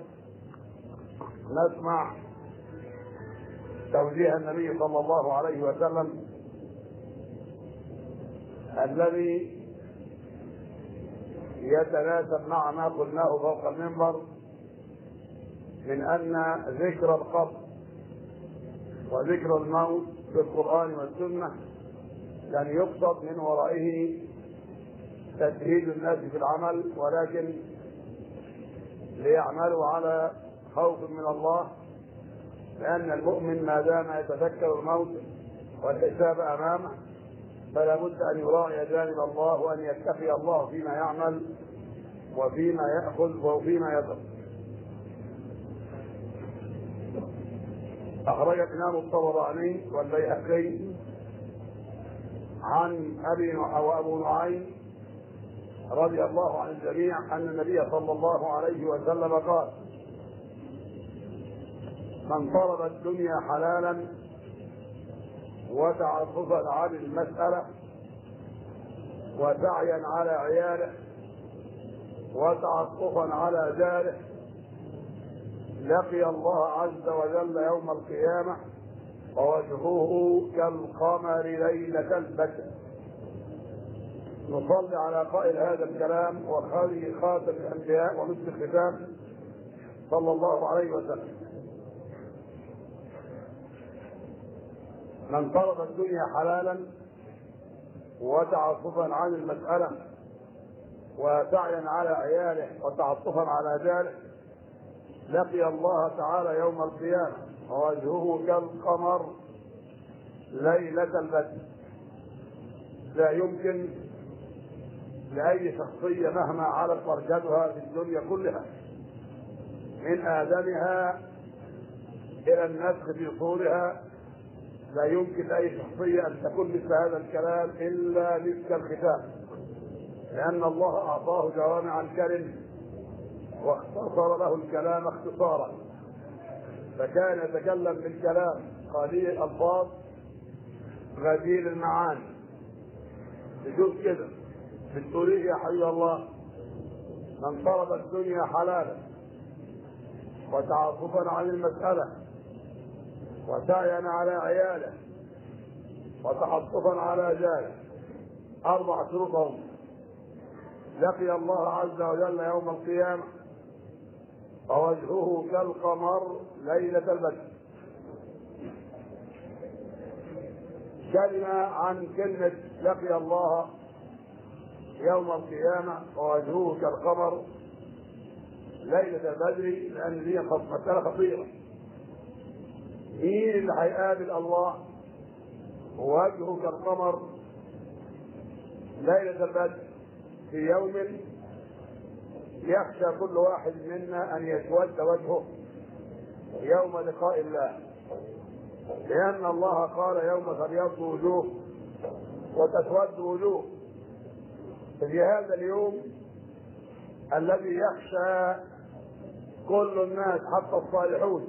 نسمع توجيه النبي صلى الله عليه وسلم الذي يتناسب مع ما قلناه فوق المنبر من أن ذكر القبر وذكر الموت في القرآن والسنة لن يقصد من ورائه تسهيل الناس في العمل، ولكن ليعملوا على خوف من الله، لأن المؤمن ما دام يتذكر الموت والحساب أمامه فلا بد أن يراعي جانب الله، وأن يتقي الله فيما يعمل وفيما يأخذ وفيما يترك. أخرج الإمام الطبراني والبيهقي عن أبو نعيم رضي الله عن الجميع أن النبي صلى الله عليه وسلم قال: من طلب الدنيا حلالا وتعصبا عن المسألة وسعيا على عياله وتعطفا على جاره لقي الله عز وجل يوم القيامة ووجهه كالقمر ليلة البدر. نصلي على قائل هذا الكلام وخالي خاتم الأنبياء ومثل الختام صلى الله عليه وسلم: من طلب الدنيا حلالا وتعصبا عن المسألة وسعيا على عياله وتعطفا على جاره لقي الله تعالى يوم القيامة ووجهه كالقمر ليلة البدر. لا يمكن لأي شخصية مهما علت درجتها في الدنيا كلها من آدمها إلى النفخ في صورها، لا يمكن لأي شخصية أن تكون مثل هذا الكلام إلا مثل الختام، لأن الله أعطاه جوامع الكلم واختصر له الكلام اختصارا، فكان يتكلم بالكلام قليل الألفاظ غزير المعاني. تشوف كده بتقول ايه يا حبيب الله؟ من طلب الدنيا حلالا وتعاطفا عن المسألة وسعيا على عياله وتعطفا على جاره، 4 شروطهم، لقي الله عز وجل يوم القيامة ووجهه كالقمر ليلة البدر. كلمة عن كلمة لقي الله يوم القيامة ووجهه كالقمر ليلة البدر، لأن دي مسألة خطيرة. مين اللي هيقابل الله ووجهه كالقمر ليلة البدر في يوم يخشى كل واحد منا أن يسود وجهه يوم لقاء الله، لأن الله قال: يوم تبيض وجوه وتسود وجوه. في هذا اليوم الذي يخشى كل الناس حتى الصالحون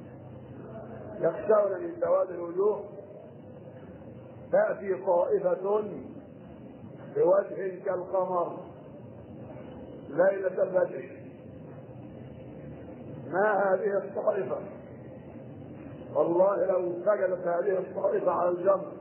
يخشون من سواد الوجوه، تأتي طائفة بوجه كالقمر ليلة البدر. ما هذه الطائفة؟ والله لو سجدت هذه الطائفة على الجمر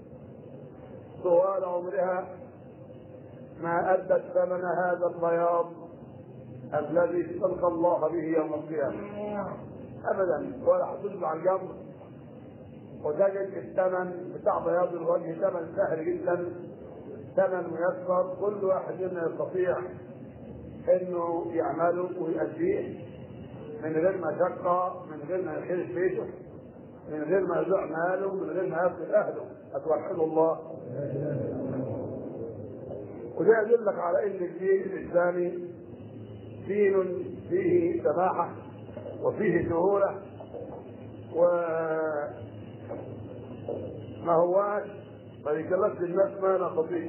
طوال عمرها ما أدت ثمن هذا البياض الذي تلقى الله به يوم القيامة أبدا، ولا حصل على الجمر وتجد الثمن بتاع بياض الوجه ثمن سهل جدا، ثمن ميسر، كل واحد منا يستطيع انه يعمله ويؤديه. من غير مشقة، من غير ما يخرج بيته، من غير ما يضيع ماله، من غير ما يفقد أهله. أتوحدوا الله. وده يدلك على أن الدين الإسلامي دين فيه سماحة وفيه سهولة، وما هواش ما يكلفش الناس ما نستطيع.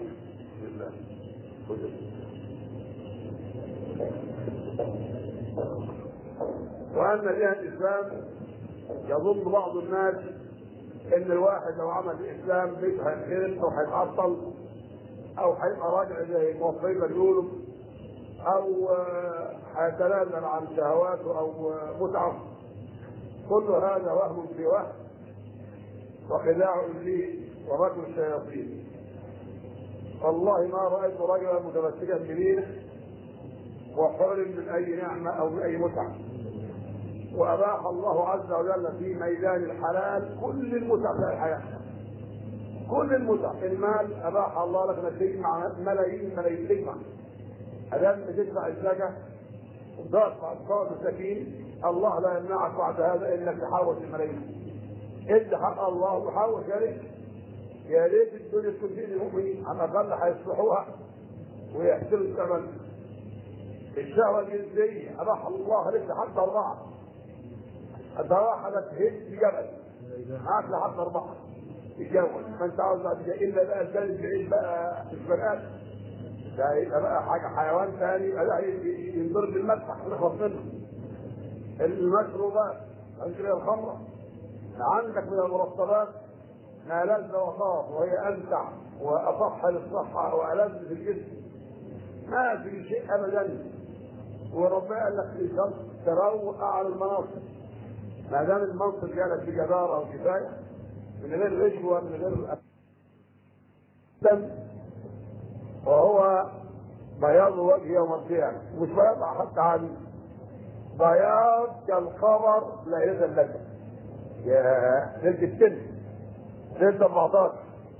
وأن دين الإسلام يظن بعض الناس إن الواحد لو عمل الإسلام مش هينخرط أو هيتعطل أو هيبقى راجع زي الموظفين ما بيقولوا، أو هيتنازل عن شهواته أو متعة. كل هذا وهم في وهم وخداع إبليس ومكر الشياطين. والله ما رأيت رجلا متمسكا بدينه وحرم من أي نعمة أو من أي متعة، وأباح الله عز وجل في ميدان الحلال كل المتع في الحياة، كل المتع. المال أباح الله لك أنك تجمع ملايين تجمع، أدام تدفع الزكاة وتدفع الصلاة المساكين، الله لا يمنعك بعد هذا إنك تحوش الملايين. إدي حق الله وحوش يا ريت الدنيا تكون في المؤمنين، على الأقل هيصلحوها ويحسنوا الثمن. الشهوة الجنسية أباح الله لك حتى 4، حتى واحدة تهز جبل معك لحد 4 يتجوز، ما انت عاوز بعد كده الا بقى الثالث بعيد بقى البنات، ده يبقى بقى حاجه حيوان ثاني، يبقى ده ينضرب بالمدفع نخلص منه. المشروبات عندك الخمره، عندك من المرطبات ما لذ وطاب وهي امتع واصح للصحه والذ في الجسم، ما في شيء ابدا. وربنا قال لك في شرط تروق على المناصب، ما دام المنصب جالك بجدارة او كفايه من غير رشوه من غير دم، وهو بياض وجه يوم القيامه، مش بياض حتى عادي، بياض كالقمر ليله الليل. يا ليله السن ليله 14.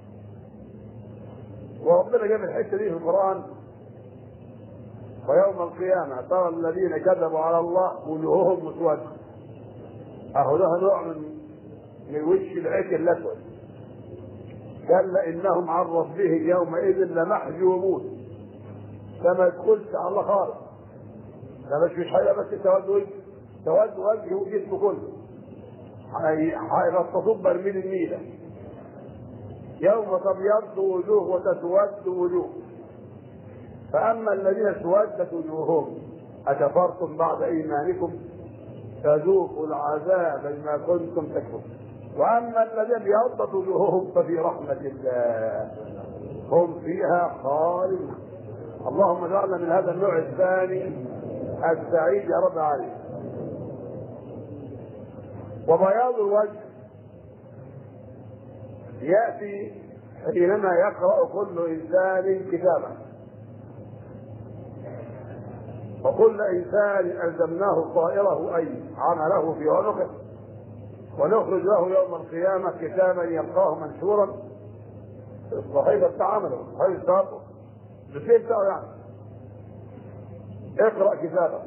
وربنا جاب الحته دي في القران: ويوم القيامه ترى الذين كذبوا على الله وجوههم مسوده. اهو ده نوع من وش العيش الاسود. كلا انهم عن ربهم يومئذ لمحجوبون. ده ما يدخلش على الله خالص، ده مش حاجه بس سواد وجه، سواد وجهه وجسمه كله هيغطسوه برميل النيله. يوم تبيض وجوه وتسود وجوه. فاما الذين اسودت وجوههم اكفرتم بعد ايمانكم فذوقوا العذاب بما كنتم تكفرون. واما الذين ابيضت وجوههم ففي رحمه الله هم فيها خالدون. اللهم اجعلنا من هذا النوع الثاني السعيد يا رب العالمين. وبياض الوجه ياتي حينما يقرا كل انسان كتابه، وكل انسان الزمناه طائره اي عمله في عنقه، ونخرج له يوم القيامه كتابا يلقاه منشورا في الصحيفه بتاع عمله، صحيفه بتاعته بسيط يعني. اقرا كتابك.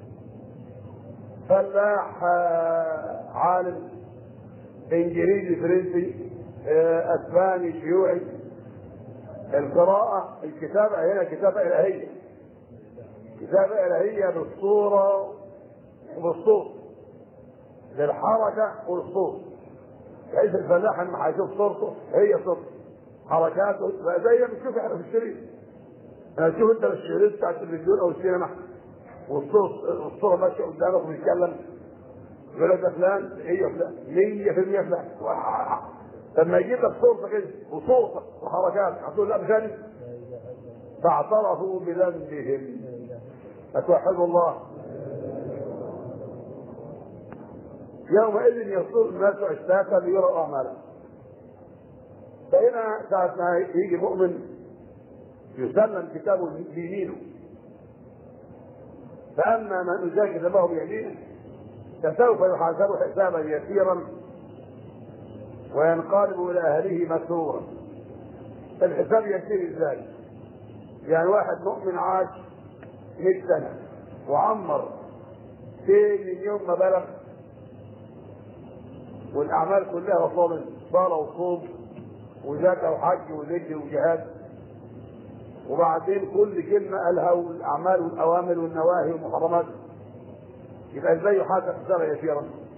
فلاح، عالم، انجليزي، فرنسي، اسباني، شيوعي، القراءه، الكتابه هنا كتابه الهيه، كتابه الهيه بالصوره وبالصوت، للحركه والصوت، بحيث الفلاح لما هيشوف صورته هي صورته، حركاته زي ما بتشوف احنا في الشريط. شوف انت الشريط بتاع التلفزيون او السينما والصوت، الصوره ماشيه قدامك وبيتكلم، يقول لك ده فلان، هي فلان 100% فلان. لما يجيب لك صورتك كده وصوتك وحركاتك هتقول لا مش انا. فاعترفوا بذنبهم. فتوحدوا الله. يومئذ يصور الناس اشتاتا ليروا اعمالهم. فهنا ساعة ما يجي مؤمن يسلم كتابه بيمينه، فاما من اوتي كتابه بيمينه فسوف يحاسب حسابا يسيرا وينقلب الى اهله مسرورا. الحساب يسير ازاي؟ يعني واحد مؤمن عاش 100 سنه وعمر من يوم ما بلغ والاعمال كلها وصلت، صلاه وصوم وزكاه وحج وذكر وجهاد، وبعدين كل كلمه قالها والاعمال والاوامر والنواهي والمحرمات، يبقى ازاي يحاسب حسابا يسيرا؟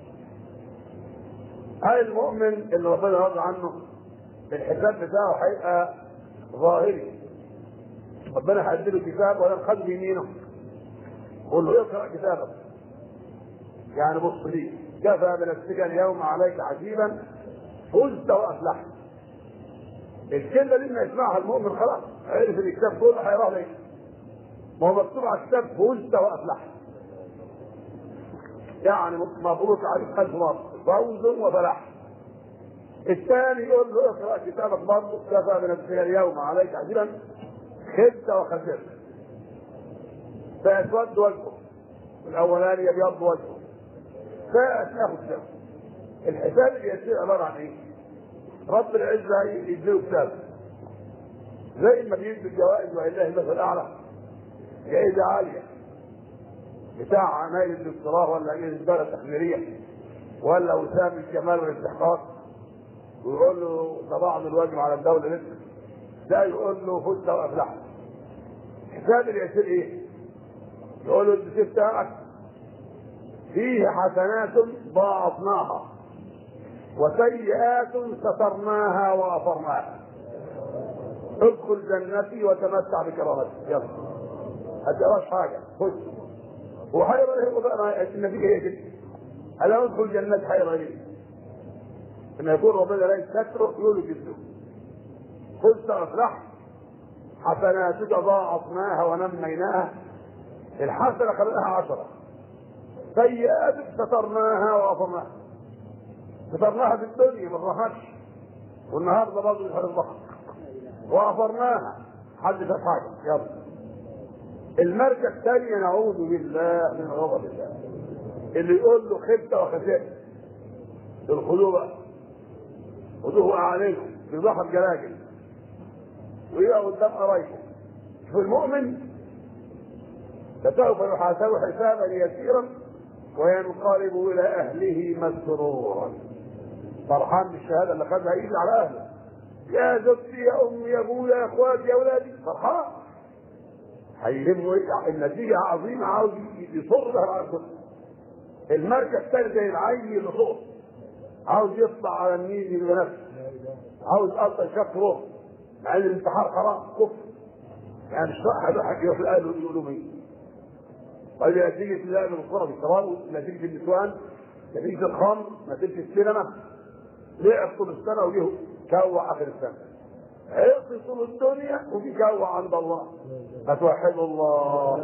هاي المؤمن اللي ربنا رضى عنه الحساب بتاعه هيبقى ظاهري، ربنا هيديله كتاب ولا خد بيمينه قول له اقرا كتابك، يعني بص لي كفى بنفسك اليوم عليك حسيبا فزت وافلحت. الكلمه دي ما يسمعها المؤمن خلاص عرف الكتاب كله هيروح ليه؟ ما هو مكتوب على الكتاب فزت وافلحت، يعني مبروك عليك 1000 مره فوز وفلاح. الثاني يقول له اقرا كتابك برضه كفى بنفسك اليوم عليك حسيبا خبت وخسرت، فيسود وجهه الاولاني يبيض وجهه فياخد كتاب. الحساب اليسير عباره عن ايه؟ رب العزه يديله كتاب زي ما بيدي الجوائز ولله المثل الاعلى، جائزه عاليه بتاع عمايل الدكتوراه ولا جائزه الدوله التحريريه ولا وسام الكمال والاستحقاق، ويقول له طبعا الواجب على الدوله لسه، ده يقول له فزت وافلحت. الحساب اليسير ايه؟ يقول له الدكتور بتاعك فيه حسنات ضاعفناها وسيئات سترناها وغفرناها، ادخل جنتي وتمتع بكرامتي، يلا هتقراش حاجه خش. وحيرة ايه بقى النتيجه هي كده، الا ادخل جنتي حيرة ايه؟ لما يكون ربنا لا يستتره يقول له جده خذت وافلحت حسناتك ضاعفناها ونميناها، الحسنه خلقها 10 سيئاتك سترناها وغفرناها، سترناها في الدنيا ما راحتش والنهارده برضه مش هنضحك وغفرناها حد شاف حاجه. يلا المركه الثانيه نعوذ بالله من غضب الله اللي يقول له خبت وخسرت، الخذوه بقى خذوه اعانيكم في ظهر جلاجل ويبقى قدام قرايبكم. في المؤمن فسوف يحاسب حسابا يسيرا وينقلب الى اهله مسرورا، فرحان بالشهاده اللي خدها يجي على اهله، يا زوجتي يا امي يا ابويا يا اخواتي يا اولادي، فرحان هيهمه النتيجه عظيمه عاوز يصر بها على الكل. المركز الثاني زي العين اللي فوق عاوز يطلع على النيل يبقى نفسه، عاوز اصلا شك روح مع ان الانتحار حرام كفر، يعني مش واحد يروح لاهله يقولوا مين. طيب نتيجه اللعب بالكره بالشراب، نتيجه النسوان، نتيجه الخمر، نتيجه السينما، لعب طول السنه وجه كوع اخر السنه، عيصي طول الدنيا وفي كوع عند الله، فتوحدوا الله.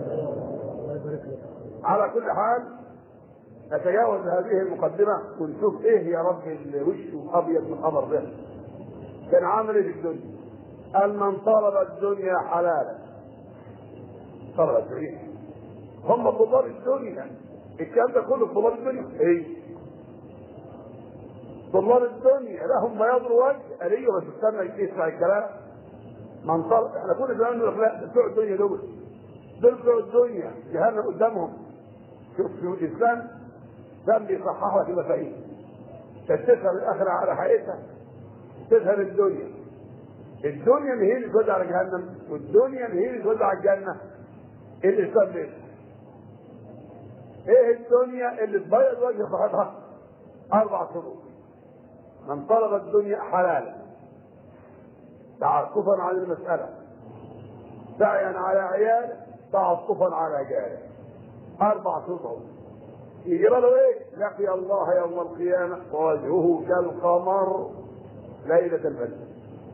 على كل حال نتجاوز هذه المقدمه ونشوف ايه يا رب اللي وشه ابيض من قمر ده كان عامل ايه في الدنيا. قال من طلب الدنيا حلالا طلب الدنيا، هم طلاب الدنيا، الكلام ده كله طلاب الدنيا ايه؟ طلاب الدنيا لهم بياض الوجه قاليه بس استنى يسمع الكلام. من طلب احنا كل زمان نقول لا بتوع الدنيا دول بتوع الدنيا جهنم قدامهم. شوف في الاسلام ده بيصحح لك المفاهيم، تفهم الاخره على حقيقتها، تفهم الدنيا. الدنيا اللي هي اللي تودي على جهنم والدنيا اللي هي اللي تودي على الجنه. الاسلام ليه؟ ايه الدنيا اللي تبيض وجه صاحبها؟ 4 شروط. من طلب الدنيا حلالا تعطفا على المساله، سعيا على عياله، تعطفا على جاره، 4 شروط. يجرى له ايه؟ لقي الله يوم القيامه ووجهه كالقمر ليله البدر.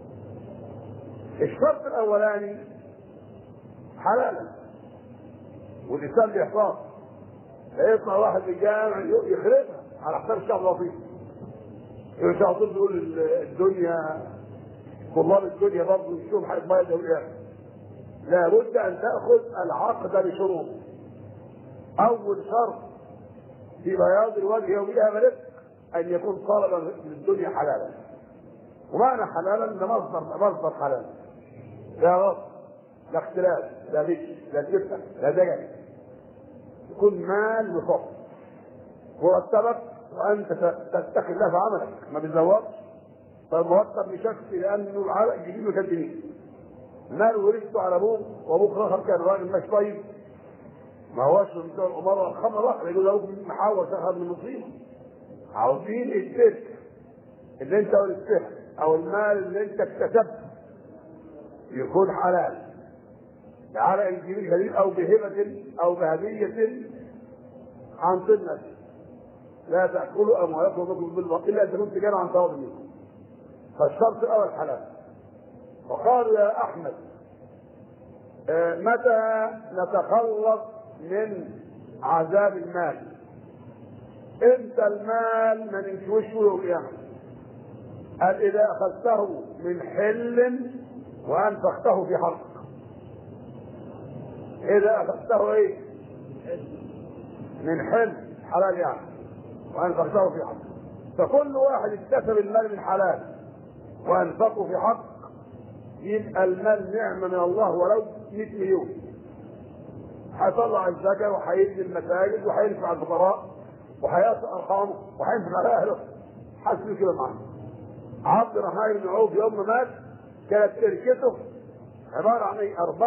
الشرط الاولاني حلالا، والانسان بيحتاط، لا يطلع واحد بالجامع يخربها على حساب الشعب اللطيف. مش على طول بيقول الدنيا طلاب الدنيا برضه يشوف حاجه بيض وقيامه. لابد ان تاخذ العقد بشروط. اول شرط في بياض الوجه يوم القيامه ان يكون طالبا للدنيا حلالا. ومعنى حلالا ده مصدر حلال، لا رب لا اختلاف لا بيت لا جبنه لا دجاج يكون مال بفضل مرتبك وانت تتخذ له في عملك ما بتزودش، فالمرتب بشكل لانه العرق يجيب له كالجنيه. مال ورثته على ابوه وابوك الاخر كان راجل مش طيب، ما هوش من بتوع الامراء الخمر واحد يقول له محاور شهر من المصيبه. عاوزين التلك اللي انت ورثتها او المال اللي انت اكتسبته يكون حلال على الجميل جديد او بهبه او بهديه عن طيب. لا تاكلوا اموالكم بكم بالباطل الا اذا كنت جانا عن تواضع منكم. فالشرط الاول حلال. وقالوا يا احمد متى نتخلص من عذاب المال؟ امتى المال ما ننشوش يوم القيامه؟ قال اذا اخذته من حل وانفقته في حق. اذا اخذته ايه؟ من حل حلال يعني وانفقته في حق. فكل واحد اكتسب المال من حلال وانفقه في حق يبقى المال نعمه من الله ولو 100 مليون. هيطلع الزكاه وهيبني المساجد وهينفع الفقراء وهيقطع ارحامه وهينفع على اهله. حسبي كده معاه. عبد الرحمن بن عوف يوم ما مات كانت تركته عباره عن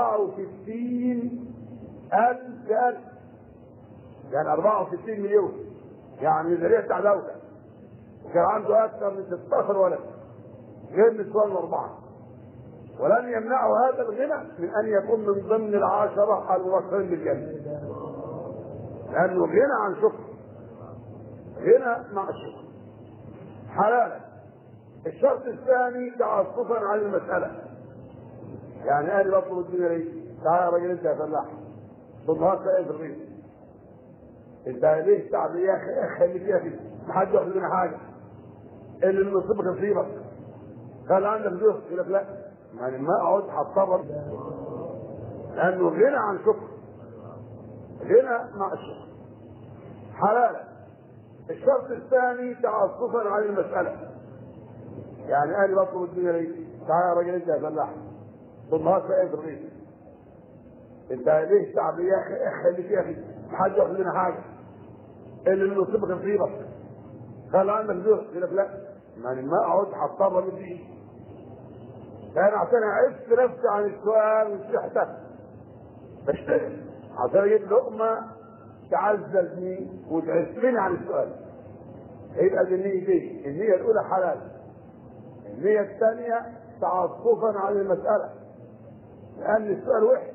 64,000 يعني 64 مليون، يعني ميزانيه بتاع دوله. وكان عنده اكثر من 16 ولد غير نسوان الاربعه، ولم يمنعه هذا الغنى من ان يكون من ضمن العشره المبشرين بالجنه، لانه غنى عن شكر، غنى مع الشكر حلالا. الشرط الثاني تعصفا عن المساله، يعني انا بطلب الدنيا ليه؟ تعالى يا راجل انت يا فلاح بالنهار تلاقي في الريف، انت ليه تعب يا اخي؟ خليك يا اخي ما حد ياخذ منها حاجه، اللي نصيبك نصيبك. قال عندك جهد يقول لك لا، يعني ما اقعد هضطر، لانه غنى عن شكر، غنى مع الشكر حلالا. الشرط الثاني تعصفا عن المساله، يعني انا بطلب الدنيا ليه؟ تعالى يا راجل انت يا فلاح بالنهار تلاقي في الريف، انت ليه تعب يا اخي؟ خليك يا اخي ما حد ياخذ منها حاجه، اللي نصيبك نصيبك. قال عندك جهد يقول لك لا، يعني ما اقعد هضطر من دي، فانا عشان عرفت نفسي عن السؤال والسحتة بشتغل عشان اجيب لقمه تعززني وتعزني عن السؤال. يبقى دي النية دي، النية الاولى حلال، النية الثانية تعصفا عن المسألة لأن السؤال وحش.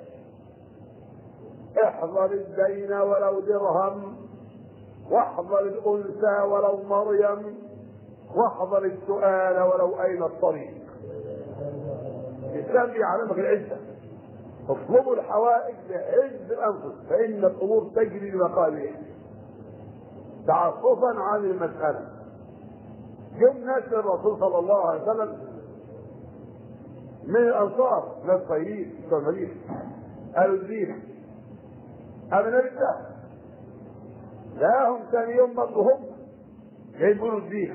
احذر الدين ولو درهم، واحذر الأنثى ولو مريم، واحذر السؤال ولو أين الطريق. الإسلام بيعلمك العزة، اطلبوا الحوائج بعز الأنفس فإن الأمور تجري بمقاليد. تعصفا عن المسألة. يوم ناس الرسول صلى الله عليه وسلم من الأنصار ناس طيبين بتوع المدينة قالوا الدين أمن بالله، لاهم ثاني يوم برضه هم يقولوا الدين.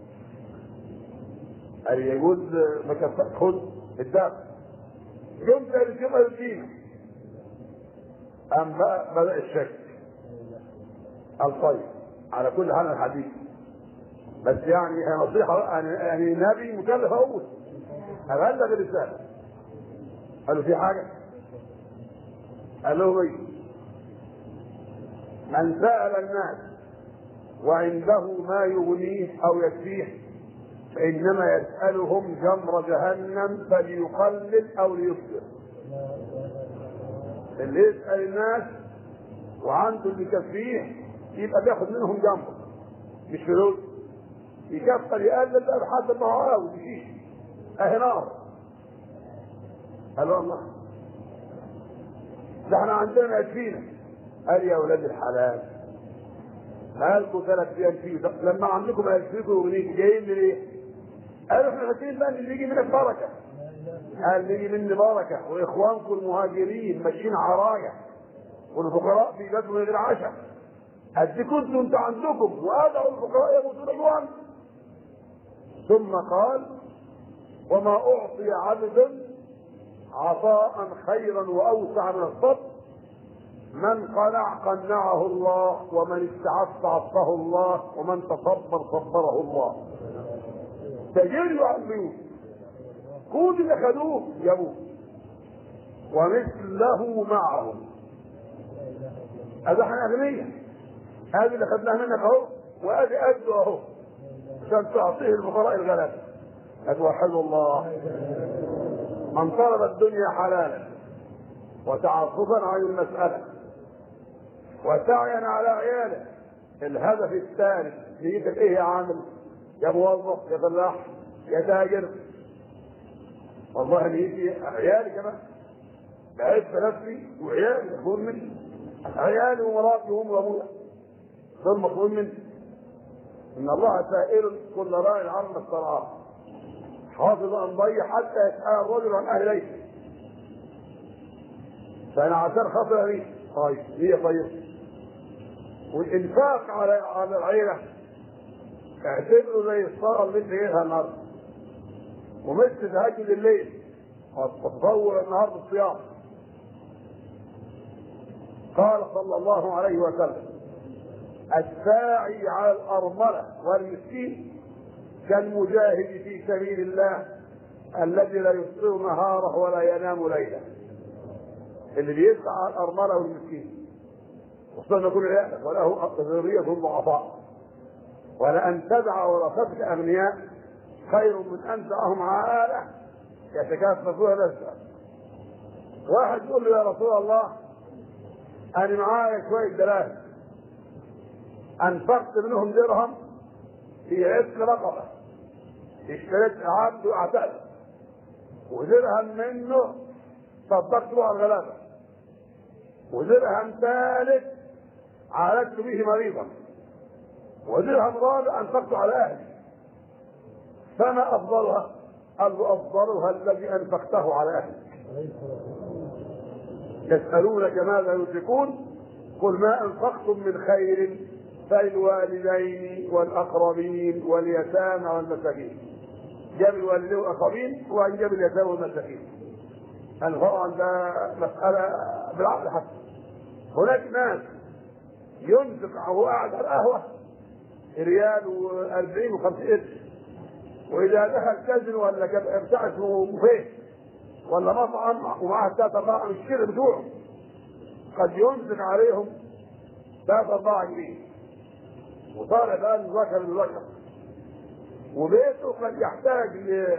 قال يجوز مكافأة خذ الدافع. يوم ثالث يوم قالوا الدين. أم بقى بدأ الشك الطيب على كل حال الحديث، بس يعني نصيحة يعني نبي مكلف أقول أبلغ الرسالة. قالوا في حاجة؟ قال لهم ايه؟ من سأل الناس وعنده ما يغنيه أو يكفيه فإنما يسألهم جمر جهنم فليقلل أو ليكثر. اللي يسأل الناس وعنده اللي يكفيه يبقى بياخد منهم جمر مش فلوس، يكفر يقلل بقى بحسب ما هو عاوز يشيل اهي نار. قال الله ده احنا عندنا ما يكفينا. قال يا ولاد الحلال مالكم 3 ايام فيه لما عندكم ما يكفيكم ويغنيكم جايين ليه؟ قالوا احنا فاكرين بقى اللي يجي منك بركه. قال يجي مني بركه واخوانكم المهاجرين ماشيين عرايا والفقراء بيجدوا من غير عشاء. قد كنتوا انتوا عندكم وادعوا الفقراء يموتون جوعا. ثم قال وما اعطي عبد عطاء خيرا واوسع من الصبر من قنع قنعه الله، ومن استعف عفه الله، ومن تصبر صبره الله. تجروا عن البيوت، كل اللي خدوه جابوه ومثله معه. هذا احنا اغنياء، هذه اللي خدناها منك اهو، وادي قده اهو عشان تعطيه الفقراء الغلابه. اتوحدوا الله. من طلب الدنيا حلالا وتعصبا عن المساله وسعيا على عياله، الهدف الثالث نيتك ايه يا عامل؟ يا موظف، يا فلاح، يا تاجر؟ والله نيتي عيالي كمان، بعيد نفسي وعيالي يكون مني، عيالي ومراتي وامي وابويا دول مطلوبين مني. ان الله سائل كل راع عما استرعاه، حافظ ان ضيع حتى يسال الرجل عن اهل بيته. فانا عشان خاطر لي طيب هي طيب. والانفاق على العيله اعتبره زي الصلاه اللي انت جايبها النهارده، ومثل تهجد الليل وتطور النهار بالصيام. قال صلى الله عليه وسلم: الساعي على الارمله والمسكين كالمجاهد في سبيل الله الذي لا يفطر نهاره ولا ينام ليله. اللي بيسعى على الارمله والمسكين، وصلنا كل عيالك وله ذريه ضعفاء، ولأن تدع ورثتك أغنياء خير من أن تدعهم عائلة يتكاففون نفسها. واحد يقول له: يا رسول الله أنا معايا شوية دراهم، أنفقت منهم درهم في عتق رقبة، اشتريت عبد واعتقد، ودرهم منه صدقت به الغلابة، ودرهم ثالث عالجت به مريضا، ودرهم رابع انفقت على اهلي، فما افضلها؟ قال له: افضلها الذي انفقته على اهلك. يسالونك ماذا ينفقون قل ما انفقتم من خير فللوالدين والاقربين واليتامى والمساكين. جاب الوالدين والاقربين وان جاب اليتامى والمساكين. طبعا ده مساله بالعقل حتى. هناك ناس ينفق وهو قاعد على القهوه ريال و40 و50 قرش، واذا دخل كازن ولا بتاع اسمه بوفيه ولا مطعم ومعاه 3 4 من الشير بتوعه، قد ينفق عليهم 3 4 جنيه، وطالع بقى من ذكر لذكر، وبيته قد يحتاج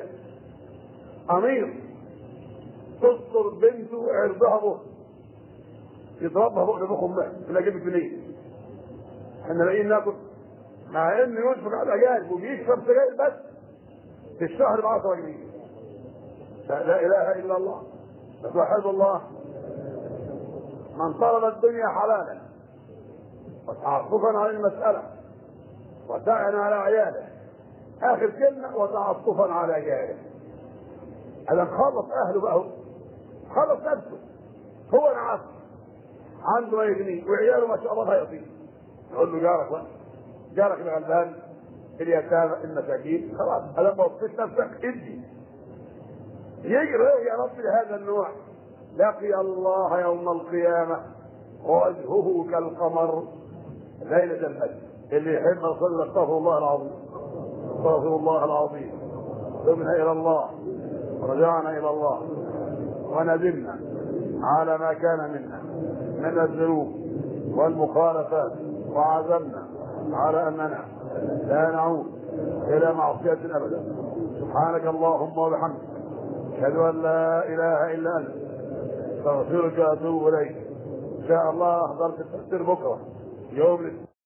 لأمير تستر بنته عرضها بخ، يضربها بخ لبخ امها ولا جيب جنيه. احنا لاقيين ناكل، مع انه ينفق على الاجانب وبيشرب سجاير بس في الشهر ب 10 جنيه. لا اله الا الله. فتوحد الله. من طلب الدنيا حلالا وتعصفا عن المساله وسعيا على عياله، اخر كلمه وتعصفا على عياله. هذا خلص اهله بقى، خلص نفسه، هو العصر عنده ما يغنيه وعياله ما شاء الله هيطير. يقول له: جارك بقى، جارك الغلبان، اليتامى، المساكين، خلاص هذا ما وصلت نفسك ادي. يجري يا رب لهذا النوع لقي الله يوم القيامه ووجهه كالقمر ليله الفجر. اللي يحب يصلي استغفر الله العظيم، استغفر الله العظيم. تبنا الى الله ورجعنا الى الله وندمنا على ما كان منا من الذنوب والمخالفات، وعزمنا على اننا لا نعود الى معصيه ابدا. سبحانك اللهم وبحمدك، اشهد ان لا اله الا انت، استغفرك واتوب اليك. ان شاء الله حضرت التفسير بكره يوم